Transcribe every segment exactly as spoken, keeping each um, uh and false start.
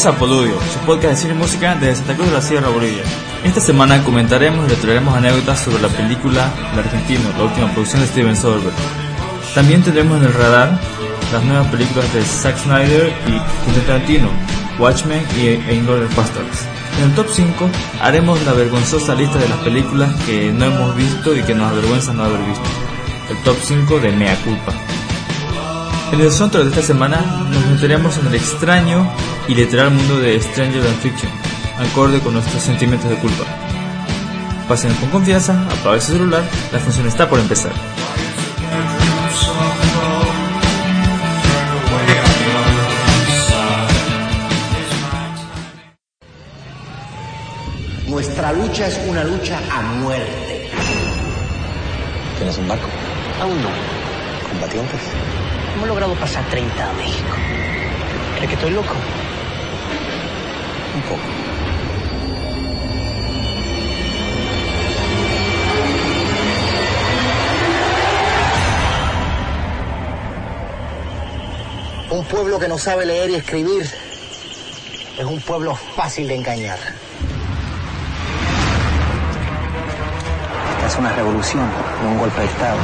Bienvenidos a Poludio, su podcast de cine y música desde Santa Cruz de la Sierra, Bolivia. Esta semana comentaremos y le traeremos anécdotas sobre la película El Argentino, la última producción de Steven Soderbergh. También tendremos en el radar las nuevas películas de Zack Snyder y Quentin Tarantino, Watchmen y Inglourious Basterds. En el top cinco haremos la vergonzosa lista de las películas que no hemos visto y que nos avergüenza no haber visto. El top cinco de Mea Culpa. En el soundtrack de esta semana nos meteremos en el extraño y literal mundo de Stranger Than Fiction, acorde con nuestros sentimientos de culpa. Pasen con confianza, apague su celular, la función está por empezar. Nuestra lucha es una lucha a muerte. ¿Tienes un barco? Aún no. ¿Combatientes? Hemos logrado pasar treinta a México. ¿Crees que estoy loco? Un poco. Un pueblo que no sabe leer y escribir es un pueblo fácil de engañar. Esta es una revolución, no un golpe de Estado.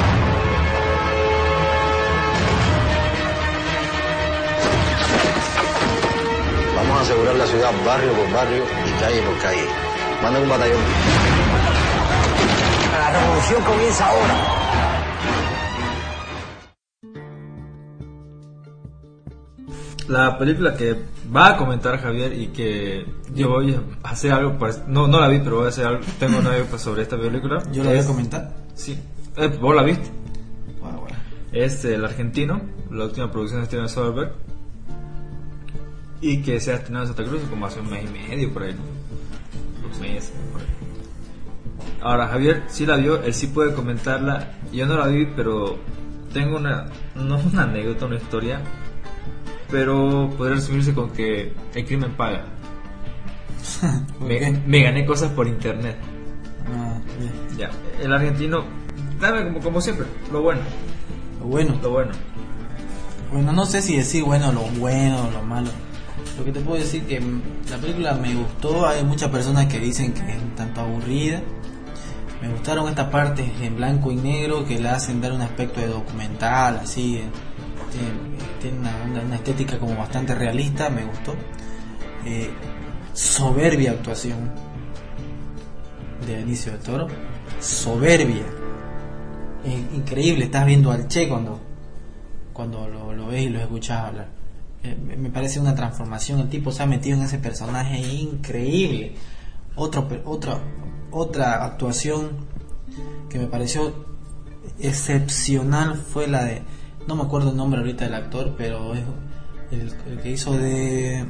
Vamos a asegurar la ciudad barrio por barrio y calle por calle. Manden un batallón. La revolución comienza ahora. La película que va a comentar Javier y que yo voy a hacer algo, para, no, no la vi, pero voy a hacer algo, tengo una anécdota sobre esta película. ¿Yo la voy a comentar? Sí, eh, ¿vos la viste? Bueno, bueno. Es El Argentino, la última producción de Steven Soderbergh, y que se ha estrenado en Santa Cruz como hace un mes y medio por ahí, ¿no? Dos meses por ahí. Ahora Javier sí la vio, él sí puede comentarla. Yo no la vi, pero tengo una, no una anécdota, una historia, pero podría resumirse con que el crimen paga. me, me gané cosas por internet. Ah, bien. Ya, El Argentino, dame como, como siempre, lo bueno. Lo bueno. Lo bueno. Bueno, no sé si decir bueno, lo bueno o lo malo. Lo que te puedo decir que la película me gustó. Hay muchas personas que dicen que es un tanto aburrida. Me gustaron estas partes en blanco y negro que le hacen dar un aspecto de documental, así. Eh, tiene una, una, una estética como bastante realista, me gustó. Eh, soberbia actuación de Benicio del Toro, soberbia, eh, increíble. Estás viendo al Che cuando cuando lo, lo ves y lo escuchas hablar. Eh, me parece una transformación, el tipo se ha metido en ese personaje increíble. Otro, otra otra actuación que me pareció excepcional fue la de, no me acuerdo el nombre ahorita del actor, pero es el, el que hizo de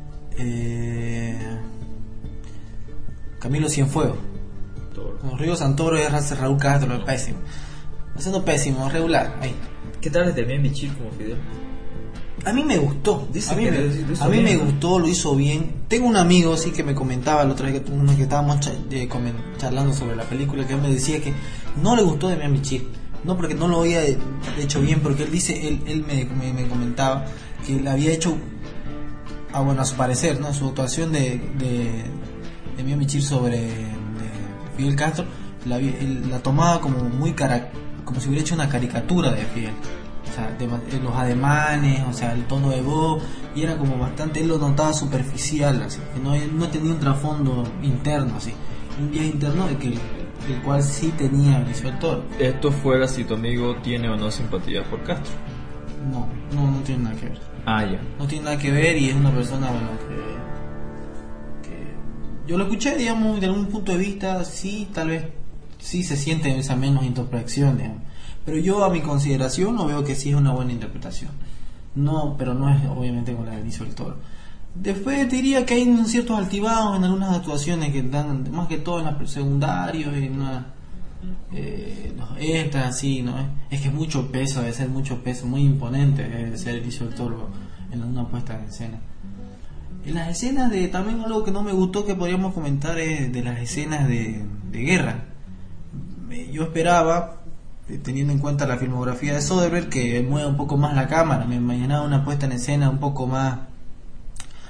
eh, Camilo Cienfuegos. Con Río Santoro y Raúl Castro, es pésimo. Haciendo pésimo, regular. Ahí. ¿Qué tal de bien Bichir como Fidel? A mí me gustó. Dice a mí, que me, lo hizo a mí bien, me ¿no? gustó, lo hizo bien. Tengo un amigo sí que me comentaba la otra vez que, que estábamos cha, eh, comen, charlando sobre la película, que él me decía que no le gustó de Miami Chip. No porque no lo había hecho bien, porque él dice, él, él me, me, me comentaba que le había hecho, ah, bueno, a su parecer, ¿no? Su actuación de, de, de Miami Chip sobre de Fidel Castro, la, la tomaba como muy cara, como si hubiera hecho una caricatura de Fidel. O sea, de, de los ademanes, o sea, el tono de voz, y era como bastante, él lo notaba superficial, así, que no, no tenía un trasfondo interno, así, un viaje interno de que el, el cual sí tenía Benicio del Toro. Esto fuera si tu amigo tiene o no simpatía por Castro. No, no, no tiene nada que ver. Ah, ya. No tiene nada que ver y es una persona, bueno, que, que yo lo escuché, digamos, de algún punto de vista, sí, tal vez, sí se siente esa menos introspección, digamos. Pero yo a mi consideración no veo que sí es una buena interpretación. No, pero no es obviamente con la de Benicio del Toro. Después diría que hay ciertos altibajos en algunas actuaciones que dan, más que todo en los secundarios, en una, eh, los extras, así, ¿no? Es que es mucho peso, debe ser mucho peso, muy imponente debe ser Benicio del Toro en una puesta en escena. En las escenas de, también algo que no me gustó que podríamos comentar es de las escenas de, de guerra. Yo esperaba, teniendo en cuenta la filmografía de Soderbergh, que mueva un poco más la cámara. Me imaginaba una puesta en escena un poco más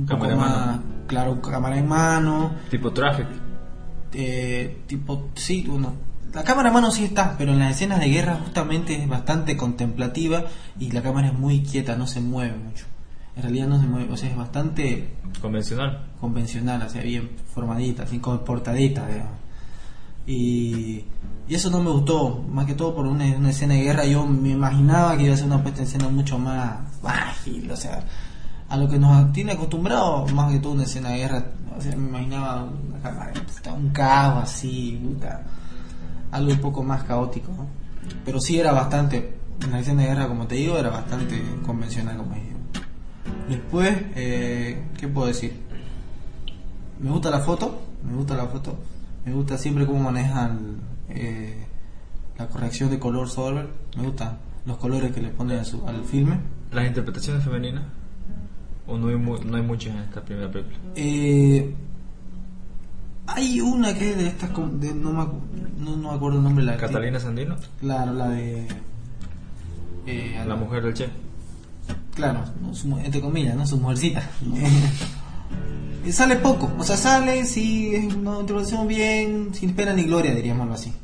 un Cámara poco en más, mano. claro, cámara en mano, Tipo Traffic. eh, tipo, sí, bueno, la cámara en mano sí está, pero en las escenas de guerra justamente es bastante contemplativa y la cámara es muy quieta, no se mueve mucho. En realidad no se mueve, o sea, es bastante Convencional. convencional, o sea, bien formadita, así como portadita, digamos. Y, y eso no me gustó, más que todo por una, una escena de guerra. Yo me imaginaba que iba a ser una puesta en escena mucho más ágil, o sea, a lo que nos tiene acostumbrado, más que todo una escena de guerra. O sea, me imaginaba una cámara, un caos así, puta, algo un poco más caótico, ¿no? Pero sí era bastante, una escena de guerra, como te digo, era bastante convencional, como digo. Después, eh, ¿qué puedo decir? Me gusta la foto, me gusta la foto, me gusta siempre cómo manejan eh, la corrección de color Soderbergh, me gustan los colores que le ponen a su, al filme. ¿Las interpretaciones femeninas? ¿O no hay, mu- no hay muchas en esta primera película? Eh, hay una que es de estas, com- de, no, me, acu- no, no me acuerdo el nombre de la actriz. Catalina Sandino, Claro, la de... eh, la mujer del Che. Claro, no, su mu- entre comillas, ¿no? Su mujercita. Eh, sale poco, o sea, sale, sí, es una introducción bien, sin pena ni gloria, diríamoslo así.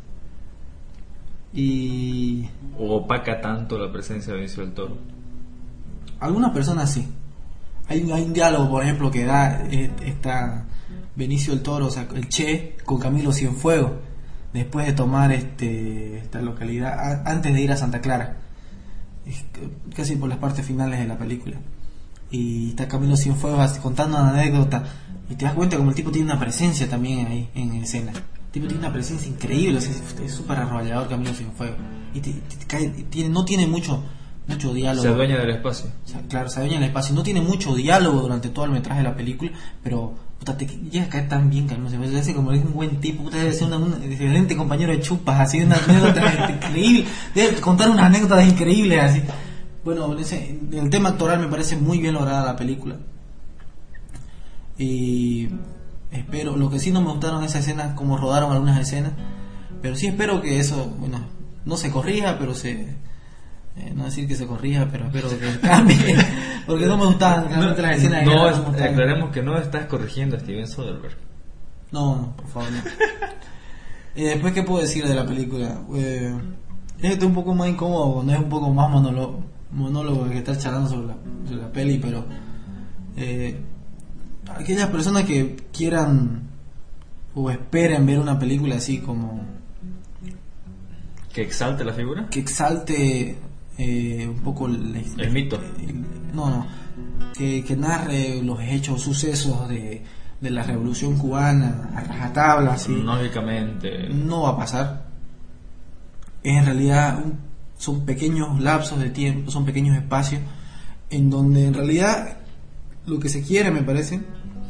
Y ¿O opaca tanto la presencia de Benicio del Toro? algunas personas sí. Hay, hay un diálogo, por ejemplo, que da eh, está Benicio del Toro, o sea, el Che, con Camilo Cienfuegos, después de tomar este esta localidad, a- antes de ir a Santa Clara. Es c- casi por las partes finales de la película. Y está Camilo Cienfuegos así contando una anécdota y te das cuenta como el tipo tiene una presencia también ahí en escena. El tipo tiene una presencia increíble, o sea, es- es súper arrollador Camilo Cienfuegos. Y te, te- te cae- tiene, no tiene mucho mucho diálogo. Se adueña del espacio. O sea, claro, se adueña el espacio. No tiene mucho diálogo durante todo el metraje de la película, pero puta, te llega a caer tan bien que no se ve, hace como es un buen tipo, puta, debe ser una- un excelente compañero de chupas, así, una anécdota increíble, debe contar unas anécdotas increíbles, así. Bueno, en ese- en el tema actoral me parece muy bien lograda la película. Y espero, lo que sí no me gustaron esas escenas, como rodaron algunas escenas, pero sí espero que eso, bueno, no se corrija, pero se... Eh, no decir que se corrija, pero espero que cambie, porque no me gustaban realmente las escenas de No, guerra, es- no me gustaban. aclaremos que no estás corrigiendo a Steven Soderbergh. No, no, por favor, no. Y después, ¿qué puedo decir de la película? Eh, este es un poco más incómodo, no es un poco más monólogo, monólogo que estar charlando sobre la, sobre la peli, pero eh, aquellas personas que quieran o esperen ver una película así como ¿Que exalte la figura? que exalte eh, un poco el, El mito. el- no, no, que, que narre los hechos, sucesos de, de la Revolución Cubana a rajatabla, así. Lógicamente. No va a pasar. Es en realidad un- son pequeños lapsos de tiempo, son pequeños espacios en donde en realidad lo que se quiere, me parece,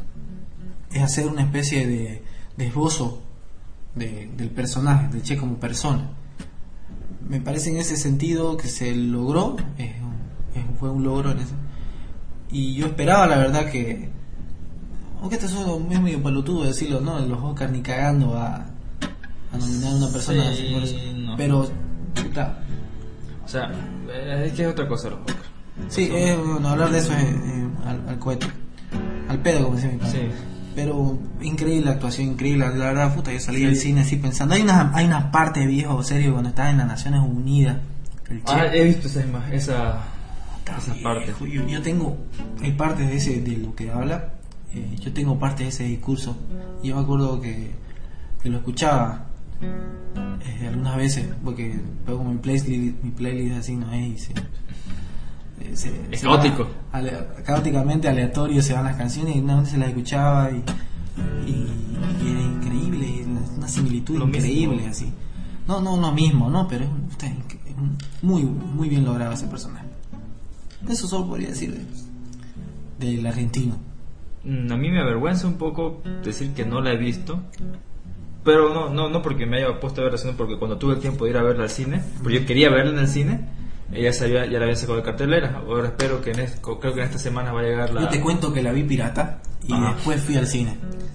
es hacer una especie de, de esbozo de- del personaje, del Che como persona. Me parece en ese sentido que se logró, es un- es- fue un logro en ese. Y yo esperaba, la verdad, que, aunque esto es es medio pelotudo decirlo, ¿no? Los Oscars ni cagando a, a nominar a una persona Sí, así por eso. no. Pero, puta, O sea, eh, es que es otra cosa los Oscars. sí, es, bueno, hablar de eso es, eh, al, al cohete, al pedo, como decía mi padre. Sí. Pero increíble la actuación, increíble, la verdad, puta, yo salí Sí. del cine así pensando. Hay una, hay una parte, viejo, serio, cuando estaba en las Naciones Unidas, el Che. Ah, he visto esa, ima- esa, esa parte. Viejo, Yo, yo tengo, hay partes de ese, de lo que habla, eh, yo tengo parte de ese discurso. Yo me acuerdo que, que lo escuchaba eh, algunas veces, porque pongo mi playlist, mi playlist así no es, y se, eh, se- Es se caótico. va ale- caóticamente aleatorio se van las canciones y una vez se las escuchaba y, y, y era increíble, y una, una similitud Lo increíble mismo. así. No, no, no mismo, no, pero es, un- puta, es inc- es un- muy, muy bien logrado ese personaje. Eso solo podría decir de, del argentino. Mm, A mí me avergüenza un poco decir que no la he visto. Pero no, no, no porque me haya puesto a verla, sino porque cuando tuve el tiempo de ir a verla al cine, porque yo quería verla en el cine, ella sabía, ya la había sacado de cartelera. Ahora espero que en es- creo que en esta semana va a llegar la... Yo te cuento que la vi pirata y Ajá. después fui al cine.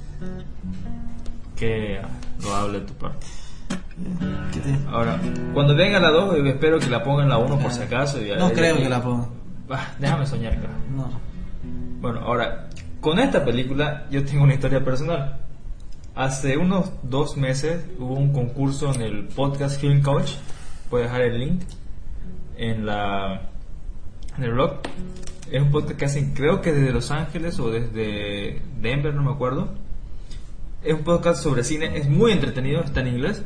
Que lo hable de tu parte. ¿Qué te- Ahora, cuando venga la dos, espero que la pongan la uno por si Claro. acaso. Y No y- creo y- que la ponga. Bah, déjame soñar, cara. No. Bueno, ahora, con esta película yo tengo una historia personal. Hace unos dos meses hubo un concurso en el podcast Film Coach. Puedes dejar el link en la en el blog. Es un podcast que hacen, creo que desde Los Ángeles o desde Denver, no me acuerdo. Es un podcast sobre cine, es muy entretenido, está en inglés.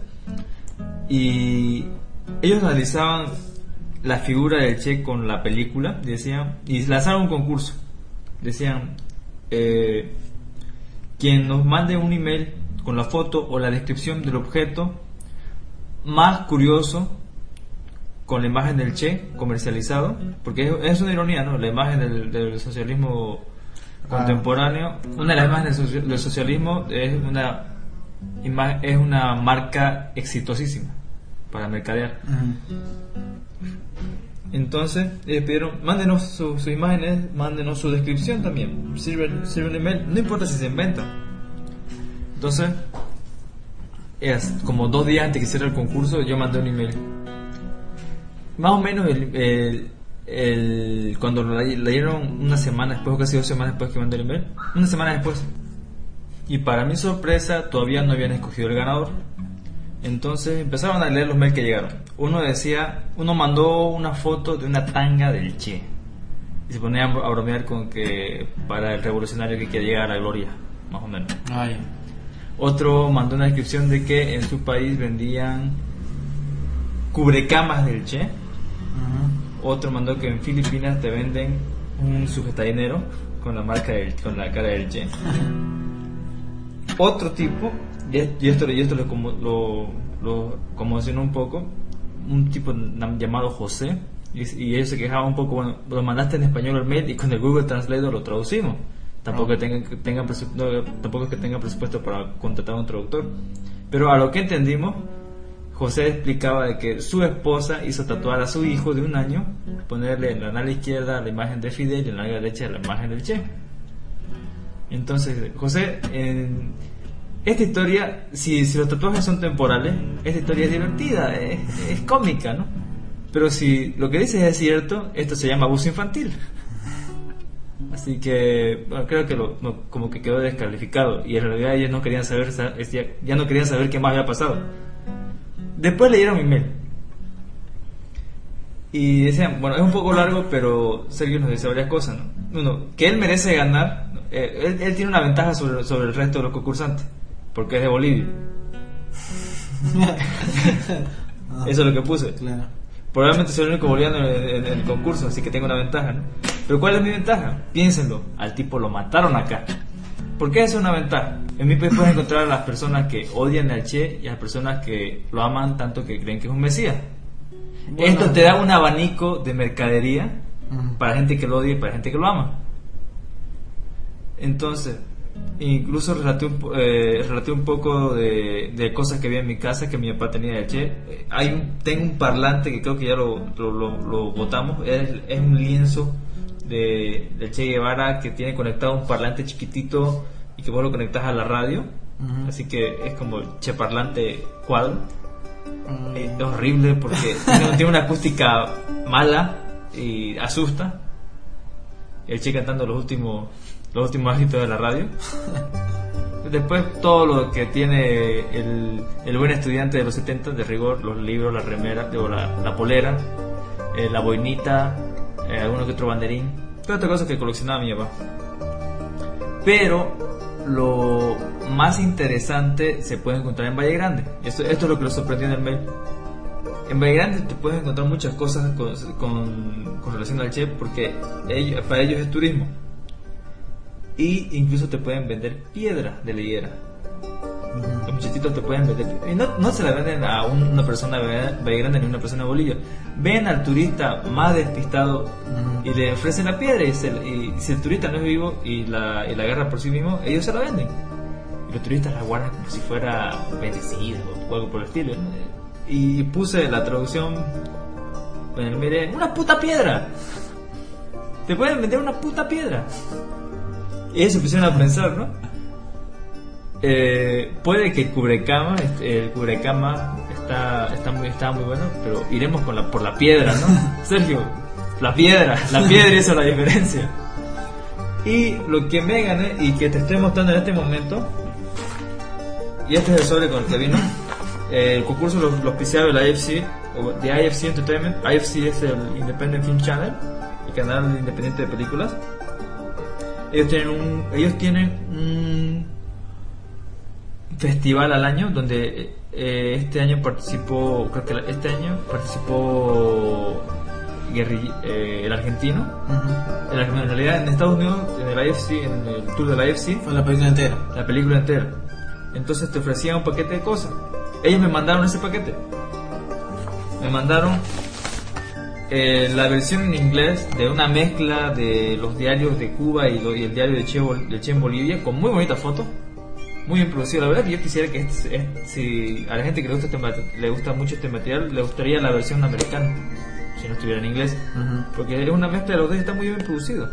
Y ellos analizaban la figura del Che con la película, decían, y lanzaron un concurso. Decían, eh, quien nos mande un email con la foto o la descripción del objeto más curioso con la imagen del Che comercializado, porque es, es una ironía, ¿no? La imagen del, del socialismo ah. contemporáneo, una de las imágenes del, soci, del socialismo es una ima, es una marca exitosísima para mercadear. Uh-huh. Entonces ellos pidieron, mándenos sus su imágenes, mándenos su descripción también, sirve, sirve el email, no importa si se inventa. Entonces, es como dos días antes que hiciera el concurso, yo mandé un email. Más o menos el, el, el cuando lo leyeron una semana después, o casi dos semanas después que mandé el email, una semana después. Y para mi sorpresa, todavía no habían escogido el ganador. Entonces empezaron a leer los mails que llegaron. Uno decía, uno mandó una foto de una tanga del Che y se ponía a bromear con que para el revolucionario que quiere llegar a la gloria, más o menos. Ay. Otro mandó una descripción de que en su país vendían cubrecamas del Che. Uh-huh. Otro mandó que en Filipinas te venden un sujetadinero con la marca del, con la cara del Che. Otro tipo, y esto, y esto lo, lo, lo conmocionó un poco, un tipo llamado José, y, y ellos se quejaban un poco, bueno, lo mandaste en español al mail y con el Google Translator lo traducimos. Tampoco, oh. tengan, tengan no, tampoco es que tengan presupuesto para contratar a un traductor. Pero a lo que entendimos, José explicaba de que su esposa hizo tatuar a su hijo de un año, ponerle en la nalga izquierda la imagen de Fidel y en la nalga derecha la imagen del Che. Entonces, José, en esta historia, si, si los tatuajes son temporales, esta historia es divertida, es, es cómica, ¿no? Pero si lo que dices es cierto, esto se llama abuso infantil. Así que, bueno, creo que lo, no, como que quedó descalificado. Y en realidad ellos no querían saber, ya, ya no querían saber qué más había pasado. Después leyeron mi mail y decían, bueno, es un poco largo, pero Sergio nos dice varias cosas, ¿no? Uno, que él merece ganar. eh, él, él tiene una ventaja sobre, sobre el resto de los concursantes, porque es de Bolivia. Eso es lo que puse. Claro. Probablemente soy el único boliviano en, en, en el concurso, así que tengo una ventaja, ¿no? Pero ¿cuál es mi ventaja? Piénsenlo, al tipo lo mataron acá. ¿Por qué es una ventaja? En mi país puedes encontrar a las personas que odian al Che y a las personas que lo aman tanto que creen que es un mesías. Bueno, esto te da un abanico de mercadería uh-huh. para gente que lo odia y para gente que lo ama. Entonces, incluso relaté un, eh, relaté un poco de, de cosas que había en mi casa que mi papá tenía de Che. Hay un, tengo un parlante que creo que ya lo, lo, lo, lo botamos. Es, es un lienzo de, de Che Guevara que tiene conectado un parlante chiquitito y que vos lo conectás a la radio. Uh-huh. Así que es como el Che parlante cuadro. Uh-huh. Es horrible porque tiene, tiene una acústica mala y asusta. El Che cantando los últimos los últimos ágitos de la radio. Después todo lo que tiene el, el buen estudiante de los setenta, de rigor, los libros, la remera, digo, la, la polera, eh, la boinita, eh, alguno que otro banderín, toda otra cosa que coleccionaba mi papá. Pero lo más interesante se puede encontrar en Valle Grande. Esto, esto es lo que lo sorprendió en el mail. En Valle Grande te puedes encontrar muchas cosas con, con, con relación al Che, porque ellos, para ellos es turismo. Y incluso te pueden vender piedra de la higuera. Uh-huh. Los muchachitos te pueden vender. Y no, no se la venden a una persona de Valle Grande ni a una persona de Bolivia. Ven al turista más despistado uh-huh. y le ofrecen la piedra. Y, se, y si el turista no es vivo y la, y la agarra por sí mismo, ellos se la venden. Y los turistas la guardan como si fuera bendecida o algo por el estilo, ¿no? Y puse la traducción. Bueno, mire, una puta piedra. Te pueden vender una puta piedra. Y ellos se pusieron a pensar, ¿no? Eh, puede que el cubrecama, el cubrecama está, está muy, está muy bueno, pero iremos con la, por la piedra, ¿no? Sergio, la piedra, la piedra hizo la diferencia. Y lo que me gané y que te estoy mostrando en este momento, y este es el sobre con el que vino, eh, el concurso lo, lo auspiciaba el I F C, o de I F C Entertainment. I F C es el Independent Film Channel, el canal independiente de películas. Ellos tienen un, ellos tienen un festival al año donde eh, este año participó, creo que este año participó Guerri, eh, el argentino. Uh-huh. en, en realidad en Estados Unidos, en el I F C, en el tour del I F C, fue la película entera. La película entera. Entonces te ofrecían un paquete de cosas. Ellos me mandaron ese paquete. Me mandaron eh, la versión en inglés de una mezcla de los diarios de Cuba y, lo, y el diario de Che, de Che en Bolivia, con muy bonitas fotos, muy bien producido. La verdad que yo quisiera que este, este, si a la gente que le gusta, este, le gusta mucho este material, le gustaría la versión americana, si no estuviera en inglés. Uh-huh. Porque es una mezcla de los dos y está muy bien producido.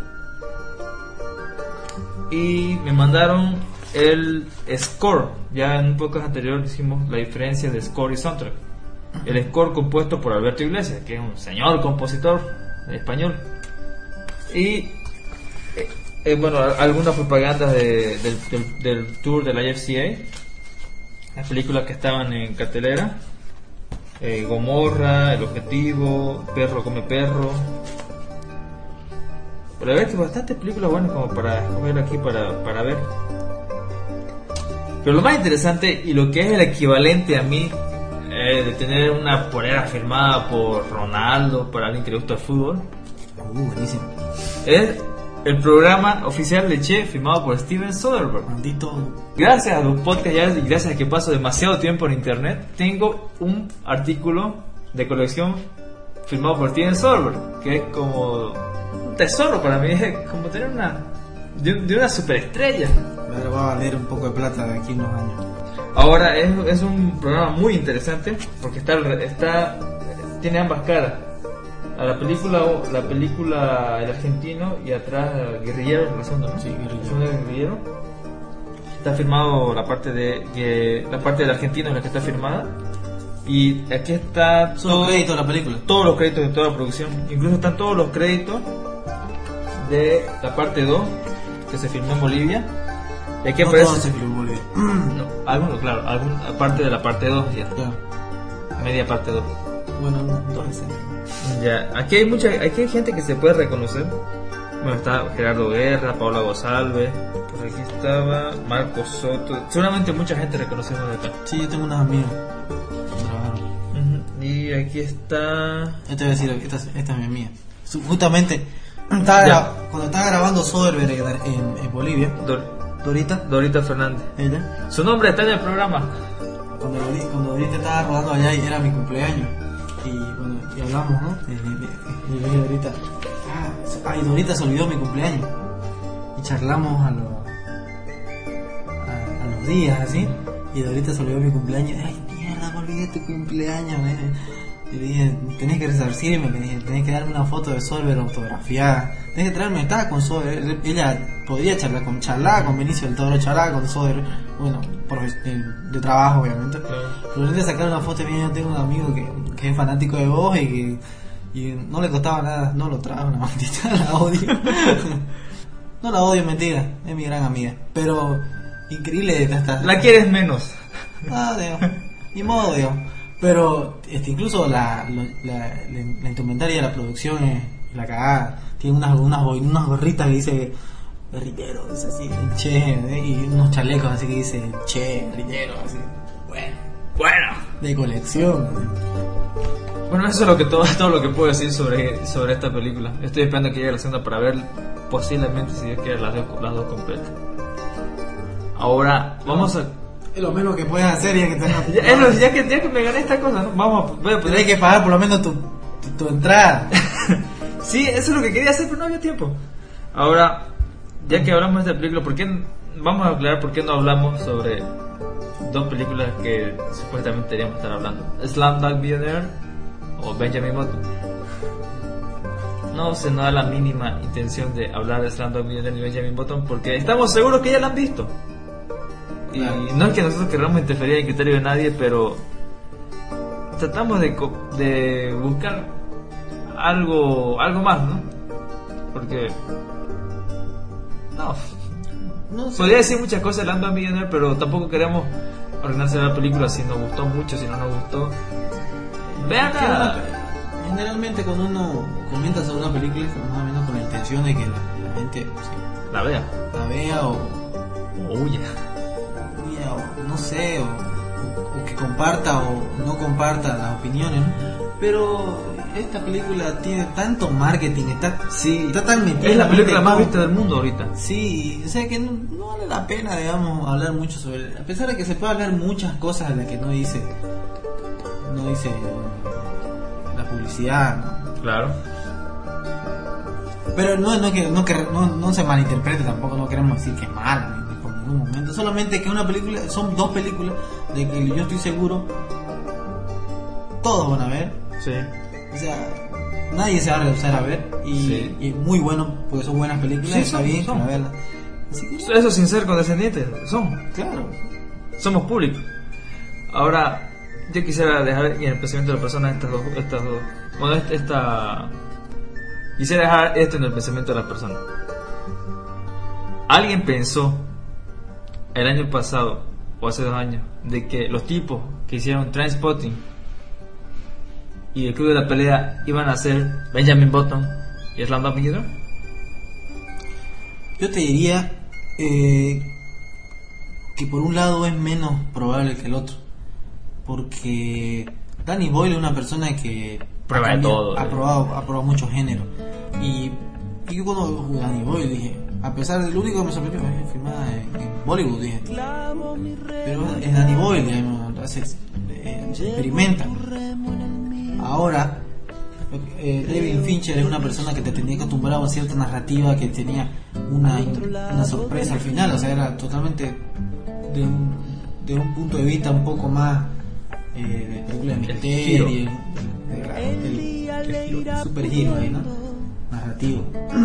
Y me mandaron el score. Ya en un podcast anterior dijimos la diferencia de score y soundtrack. El score compuesto por Alberto Iglesias, que es un señor compositor español. Y eh, eh, bueno, algunas propagandas de, del, del, del tour de la I F C A, las películas que estaban en cartelera, eh, Gomorra, El Objetivo, Perro come perro. Pero la verdad que bastantes películas buenas como para escoger aquí para, para ver. Pero lo más interesante y lo que es el equivalente a mí eh, de tener una polera firmada por Ronaldo, por alguien que le gusta el fútbol, uh, buenísimo, es el programa oficial de Che firmado por Steven Soderbergh. Maldito. Gracias a los podcasts ya, y gracias a que paso demasiado tiempo en internet, tengo un artículo de colección firmado por Steven Soderbergh, que es como un tesoro para mí, es como tener una de, de una superestrella. Ahora va a valer un poco de plata de aquí a unos años. Ahora es, es un programa muy interesante porque está, está tiene ambas caras. A la película la película El Argentino y atrás Guerrillero, la segunda, ¿no? Sí, Guerrillero. La segunda Guerrillero. Está firmado la parte de que, la parte del Argentino en la que está firmada. Y aquí está todo los créditos de la película. Todos los créditos de toda la producción. Incluso están todos los créditos de la parte dos que se filmó en Bolivia. Y aquí no aparece. todo se filmó en Bolivia. No, alguno, claro, alguna parte de la parte dos ya. Claro. Media parte dos. Bueno, no, entonces. Ya, aquí hay mucha, aquí hay gente que se puede reconocer. Bueno, está Gerardo Guerra, Paola González, por aquí estaba Marco Soto. Seguramente mucha gente reconocemos de acá. Sí, yo tengo unos amigos que trabajaron. Uh-huh. Y aquí está. Yo te voy a decir, esta, esta es mi mía. Justamente, estaba, cuando estaba grabando Soderbergh en, en, en Bolivia, Dor- Dorita, Dorita Fernández. ella, Su nombre está en el programa. cuando, cuando Dorita estaba rodando allá y era mi cumpleaños. Y bueno, y hablamos, ¿no? Y, y, y le dije a Dorita, ah, ay, Dorita se olvidó mi cumpleaños. Y charlamos a los, a, a los días, así. Y Dorita se olvidó mi cumpleaños. Ay, mierda, me olvidé tu cumpleaños, me dije. Y le dije, tenés que resarcirme, le dije, tenés que darme una foto de Soderbergh autografiada. Tenés que traerme, estaba con Soderbergh. Ella podía charlar con, charlar con Benicio del Toro, charlar con Soderbergh. Bueno, por, de, de trabajo, obviamente. Pero tenés que sacar una foto mía. Yo tengo un amigo que, que es fanático de vos y que y no le costaba nada. No lo trajo, una maldita, la odio. No la odio, mentira. Es mi gran amiga. Pero, increíble. Hasta, La quieres menos. Ah, Dios. Ni modo, Dios. Pero este, incluso la, la, la, la, la indumentaria de la producción es la cagada. Tiene unas, unas, unas gorritas que dice guerrillero, dice así, che, ¿eh? Y unos chalecos así que dice che, guerrillero, así. Bueno, Bueno. de colección. Bueno, eso es lo que todo, todo lo que puedo decir sobre, sobre esta película. Estoy esperando que llegue la segunda para ver posiblemente, si Dios quiere, las dos, las dos completas. Ahora, vamos a... Es lo menos que puedes hacer ya que te Ya, es lo- ya que, ya que me gané esta cosa, ¿no? Vamos a... Voy a poner- Tendrás que pagar por lo menos tu, tu, tu entrada. Sí, eso es lo que quería hacer, pero no había tiempo. Ahora, ya que hablamos de esta película, ¿por qué vamos a aclarar por qué no hablamos sobre dos películas que supuestamente deberíamos estar hablando? Slumdog Millionaire o Benjamin Button. No se nos da la mínima intención de hablar de Slumdog Millionaire y Benjamin Button porque estamos seguros que ya la han visto. Y Claro. no es que nosotros queramos interferir en el criterio de nadie, pero tratamos de, co- de buscar algo algo más, ¿no? Porque No, No sé. podría decir muchas cosas de Slumdog Millionaire, pero tampoco queremos arruinarse la película si nos gustó mucho, si no nos gustó. Veanla. Generalmente cuando uno comenta sobre una película es más o menos con la intención de que la, la gente sí, La vea. la vea o, O huya. o no sé, o, o que comparta o no comparta las opiniones, ¿no? Pero esta película tiene tanto marketing, está, Sí, está tan metida es en la película mente más como- vista del mundo ahorita. Sí, o sea que no, no vale la pena, digamos, hablar mucho sobre él. A pesar de que se puede hablar muchas cosas de las que no dice, no dice la publicidad, ¿no? Claro. Pero no, no, que, no, que, no, no se malinterprete, tampoco no queremos decir que es mala ni por ningún momento. Solamente que una película, son dos películas de que yo estoy seguro todos van a ver. Sí. O sea, nadie se va a rehusar a ver. Y, Sí. y muy bueno, porque son buenas películas, Sí, está son, bien son. para verlas. Así que, Eso sin ser condescendientes, son. claro. Somos públicos. Ahora, yo quisiera dejar en el pensamiento de la persona estas dos, estas dos. Bueno, esta, esta- quisiera dejar esto en el pensamiento de las personas. Alguien pensó el año pasado o hace dos años de que los tipos que hicieron Trainspotting y el Club de la Pelea iban a ser Benjamin Button y Slumdog Millionaire. Yo te diría eh, que por un lado es menos probable que el otro, porque Danny Boyle es una persona que Prueba ha de cambiado- todo, ha eh. probado, ha probado muchos géneros, y, y yo cuando Danny Boyle dije, a pesar de lo único que me sorprendió es filmada en, en Bollywood, dije, pero es Danny Boyle, digamos, hace, eh, experimenta. Ahora eh, David Fincher es una persona que te tenía acostumbrado a cierta narrativa, que tenía una, una sorpresa al final, o sea, era totalmente de un, de un punto de vista un poco más eh, de película de misterio, de, de la- del el supergiro ahí, ¿no? Narrativo.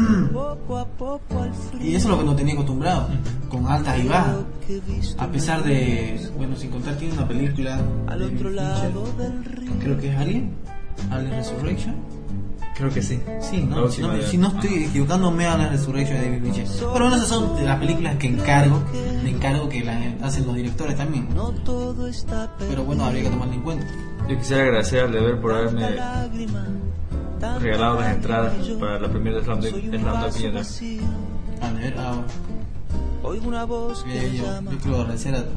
Y eso es lo que nos tenía acostumbrado, con altas y bajas. A pesar de, bueno, sin contar, tiene una película de David Fincher, creo que es Alien, Alien Resurrection. Creo que sí. Sí, La ¿no? Si última no, me- de- si no estoy equivocándome, a la Resurrection de David Fincher. Pero bueno, esas son de las películas que encargo, de encargo que la hacen los directores también. Pero bueno, habría que tomarlo en cuenta. Yo quisiera agradecer al deber por haberme regalado las entradas para la primera de Slumdog Millionaire. A ver, ahora. Eh, yo, yo quiero agradecer a,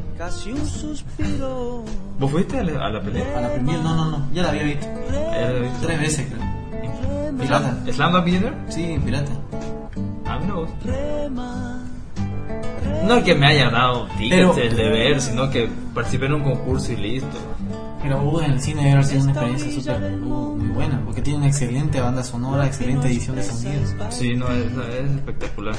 ¿Vos fuiste a la, a la pelea? a la premier, no, no, no, ya la había visto. ¿Ya la viste? Tres veces, creo. Pirata. ¿Slumdog Millionaire? Sí, pirata. A mí me gusta. No es que me haya dado tickets Pero- el deber, sino que participé en un concurso y listo. Pero uh, en el cine debe haber sido una experiencia súper uh, muy buena, porque tiene una excelente banda sonora, excelente edición de sonido. Sí, no, es, es espectacular.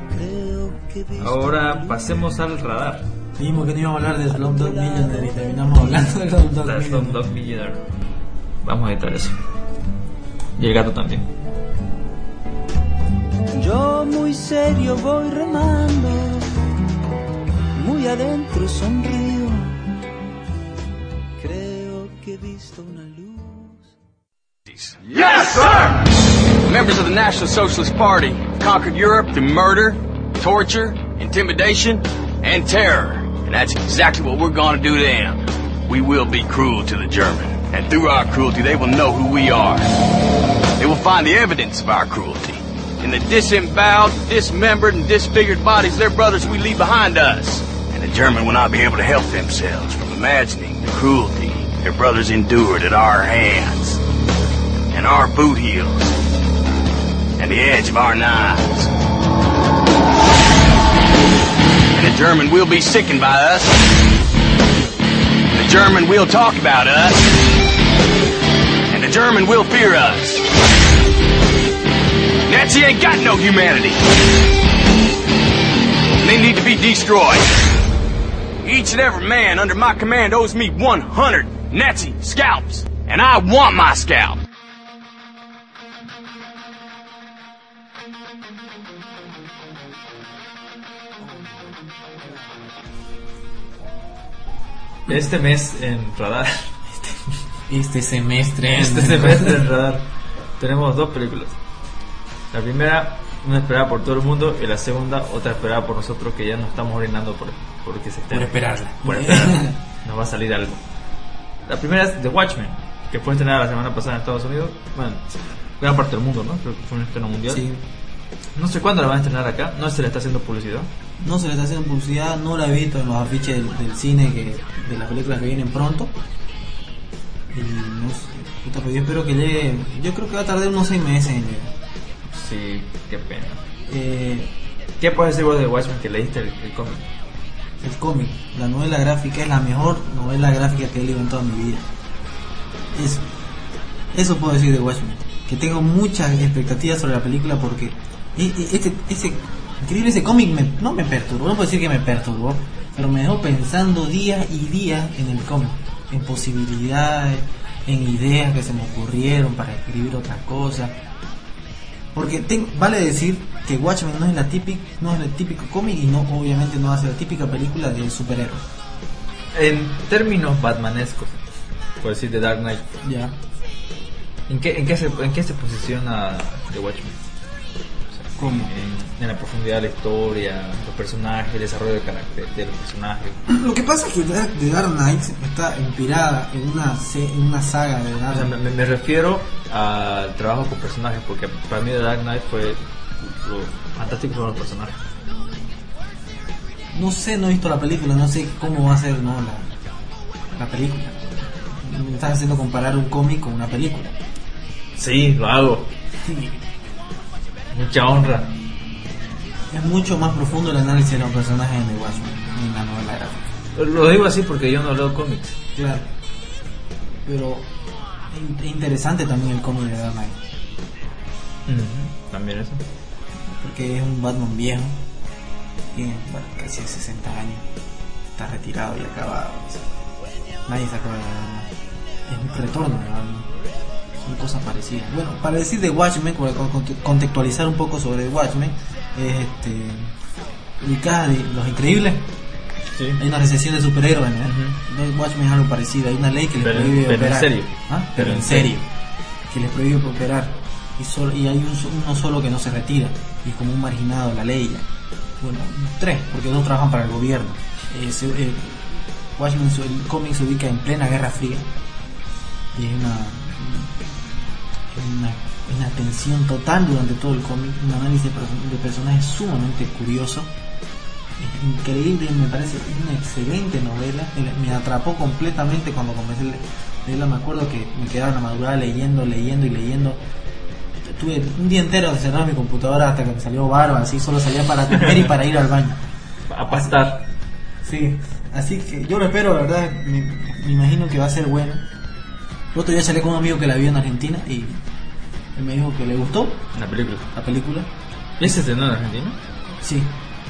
Ahora pasemos al radar. Dijimos que no íbamos a hablar de Slumdog Millionaire y terminamos hablando de Slumdog La Millionaire. Slumdog Millionaire. Vamos a editar eso. Y el gato también. Yo muy serio voy remando, muy adentro sonrío. Creo que he visto una luz. Yes, sir! Members of the National Socialist Party conquered Europe through murder, torture, intimidation, and terror. And that's exactly what we're gonna do to them. We will be cruel to the German. And through our cruelty, they will know who we are. They will find the evidence of our cruelty in the disemboweled, dismembered, and disfigured bodies of their brothers we leave behind us. And the German will not be able to help themselves from imagining the cruelty their brothers endured at our hands. And our boot heels, and the edge of our knives. And the German will be sickened by us. And the German will talk about us. And the German will fear us. Nazi ain't got no humanity. And they need to be destroyed. Each and every man under my command owes me one hundred Nazi scalps. And I want my scalp. Este mes en radar. Este semestre. Este semestre en radar tenemos dos películas. La primera, una esperada por todo el mundo y la segunda otra esperada por nosotros que ya nos estamos orinando por, por que se esté Por esperarla. por esperarla. Nos va a salir algo. La primera es The Watchmen, que fue estrenada la semana pasada en Estados Unidos. Bueno, gran parte del mundo, ¿no? Creo que fue un estreno mundial. Sí. No sé cuándo la van a estrenar acá, no se le está haciendo publicidad. No se le está haciendo publicidad, no la he visto en los afiches del, del cine que, de las películas que vienen pronto. Y no sé, puta, pues yo espero que llegue. Yo creo que va a tardar unos seis meses en llegar. Sí, qué pena. Eh, ¿Qué puedes decir vos de The Watchmen que leíste el, el cómic? el cómic, la novela gráfica es la mejor novela gráfica que he leído en toda mi vida. Eso, eso puedo decir de Watchmen. Que tengo muchas expectativas sobre la película porque este, ese increíble ese cómic me, no me perturbó, no puedo decir que me perturbó, pero me dejó pensando días y días en el cómic, en posibilidades, en ideas que se me ocurrieron para escribir otra cosa. Porque tengo, vale decir que Watchmen no es la típica, no es el típico cómic y no, obviamente no va a ser la típica película de superhéroes. En términos batmanescos, por decir The Dark Knight, Ya. ¿en qué, en qué, se, en qué se posiciona The Watchmen? ¿Cómo? En, en la profundidad de la historia, los personajes, el desarrollo de carácter de los personajes. Lo que pasa es que The Dark Knight está inspirada en una, en una saga de Dark O sea, Knight. me, me refiero al trabajo con personajes, porque para mí The Dark Knight fue lo fantástico con los personajes. No sé, no he visto la película, no sé cómo va a ser, no, la, la película. Me estás haciendo comparar un cómic con una película. Sí, lo hago. Mucha honra. Es mucho más profundo el análisis de los personajes en The Watchmen, en la novela gráfica. Lo digo así porque yo no leo cómics. Claro. Pero es interesante también el cómic de Dark Knight, Uh-huh. También eso. porque es un Batman viejo, tiene bueno, casi sesenta años, está retirado y acabado. Nadie se acuerda de Batman. Es un retorno de Batman. Son cosas parecidas. Bueno, para decir de Watchmen, para contextualizar un poco sobre The Watchmen, es este, ubicada de Los Increíbles. Sí. Hay una recesión de superhéroes, ¿no? Uh-huh. The Watchmen es algo parecido. Hay una ley que les Pero- prohíbe pero en operar. serio. ¿Ah? Pero en serio. Que les prohíbe operar. Y, solo, y hay un, so- uno solo que no se retira. Y es como un marginado de la ley ya. Bueno, tres, porque dos trabajan para el gobierno. Eh, se- eh, Watchmen, su- el cómic se ubica en plena Guerra Fría. Y es una, una, una tensión total durante todo el cómic. Un análisis de, perso- de personajes sumamente curioso. Es increíble, me parece una excelente novela. Me atrapó completamente cuando comencé a leerla. Me acuerdo que me quedaba en la madrugada leyendo, leyendo y leyendo. Tuve un día entero encerrado en mi computadora hasta que me salió barba, así solo salía para comer y para ir al baño. A pastar. Sí, así que yo lo espero, la verdad, me, me imagino que va a ser bueno. El otro día salí con un amigo que la vio en Argentina y él me dijo que le gustó La película. la película. ¿Y se estrenó en Argentina? Sí.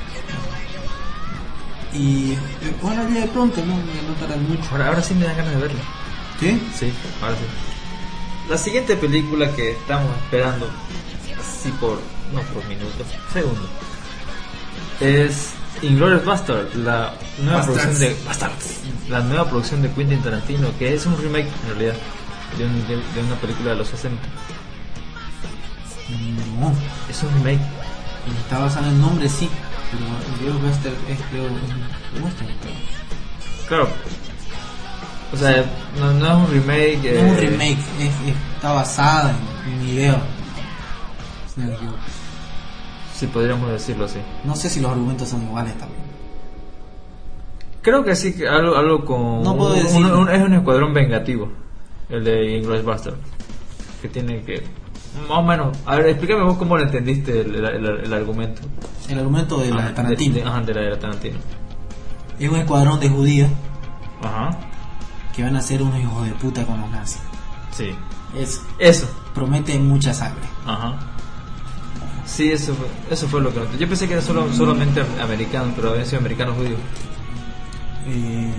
Y eh, bueno, el día de pronto, no, no tarda mucho. Ahora, ahora sí me dan ganas de verla. ¿Sí? Sí, ahora sí. La siguiente película que estamos esperando, así por, no por minutos, segundos, es Inglourious Basterds, la nueva Bastards. producción de Bastards, la nueva producción de Quentin Tarantino, que es un remake en realidad de, un- de- de una película de los sesenta. No. Es un remake. Está basado en el nombre, sí. Pero el Western es creo un western, creo. Claro. O sea, no, no es un remake. No es un eh, remake, es, es- está basada en un video. Si no me equivoco. Si podríamos decirlo así. No sé si los argumentos son iguales también. Creo que sí, que algo, algo con... No puedo un- decir. un- un- es un escuadrón vengativo, el de Inglourious Basterds, que tiene que... Más o menos... A ver, explícame vos cómo lo entendiste el, el, el- el argumento. El argumento de la Ajá, de Tarantino de- ajá, de la de la Tarantino. es un escuadrón de judíos Ajá, que van a ser unos hijos de puta con los nazis. sí. Eso Eso. promete mucha sangre. Ajá. Sí, eso fue, eso fue lo que noté. Yo pensé que era solo, solamente americano, pero habían sido americanos judíos. Eh,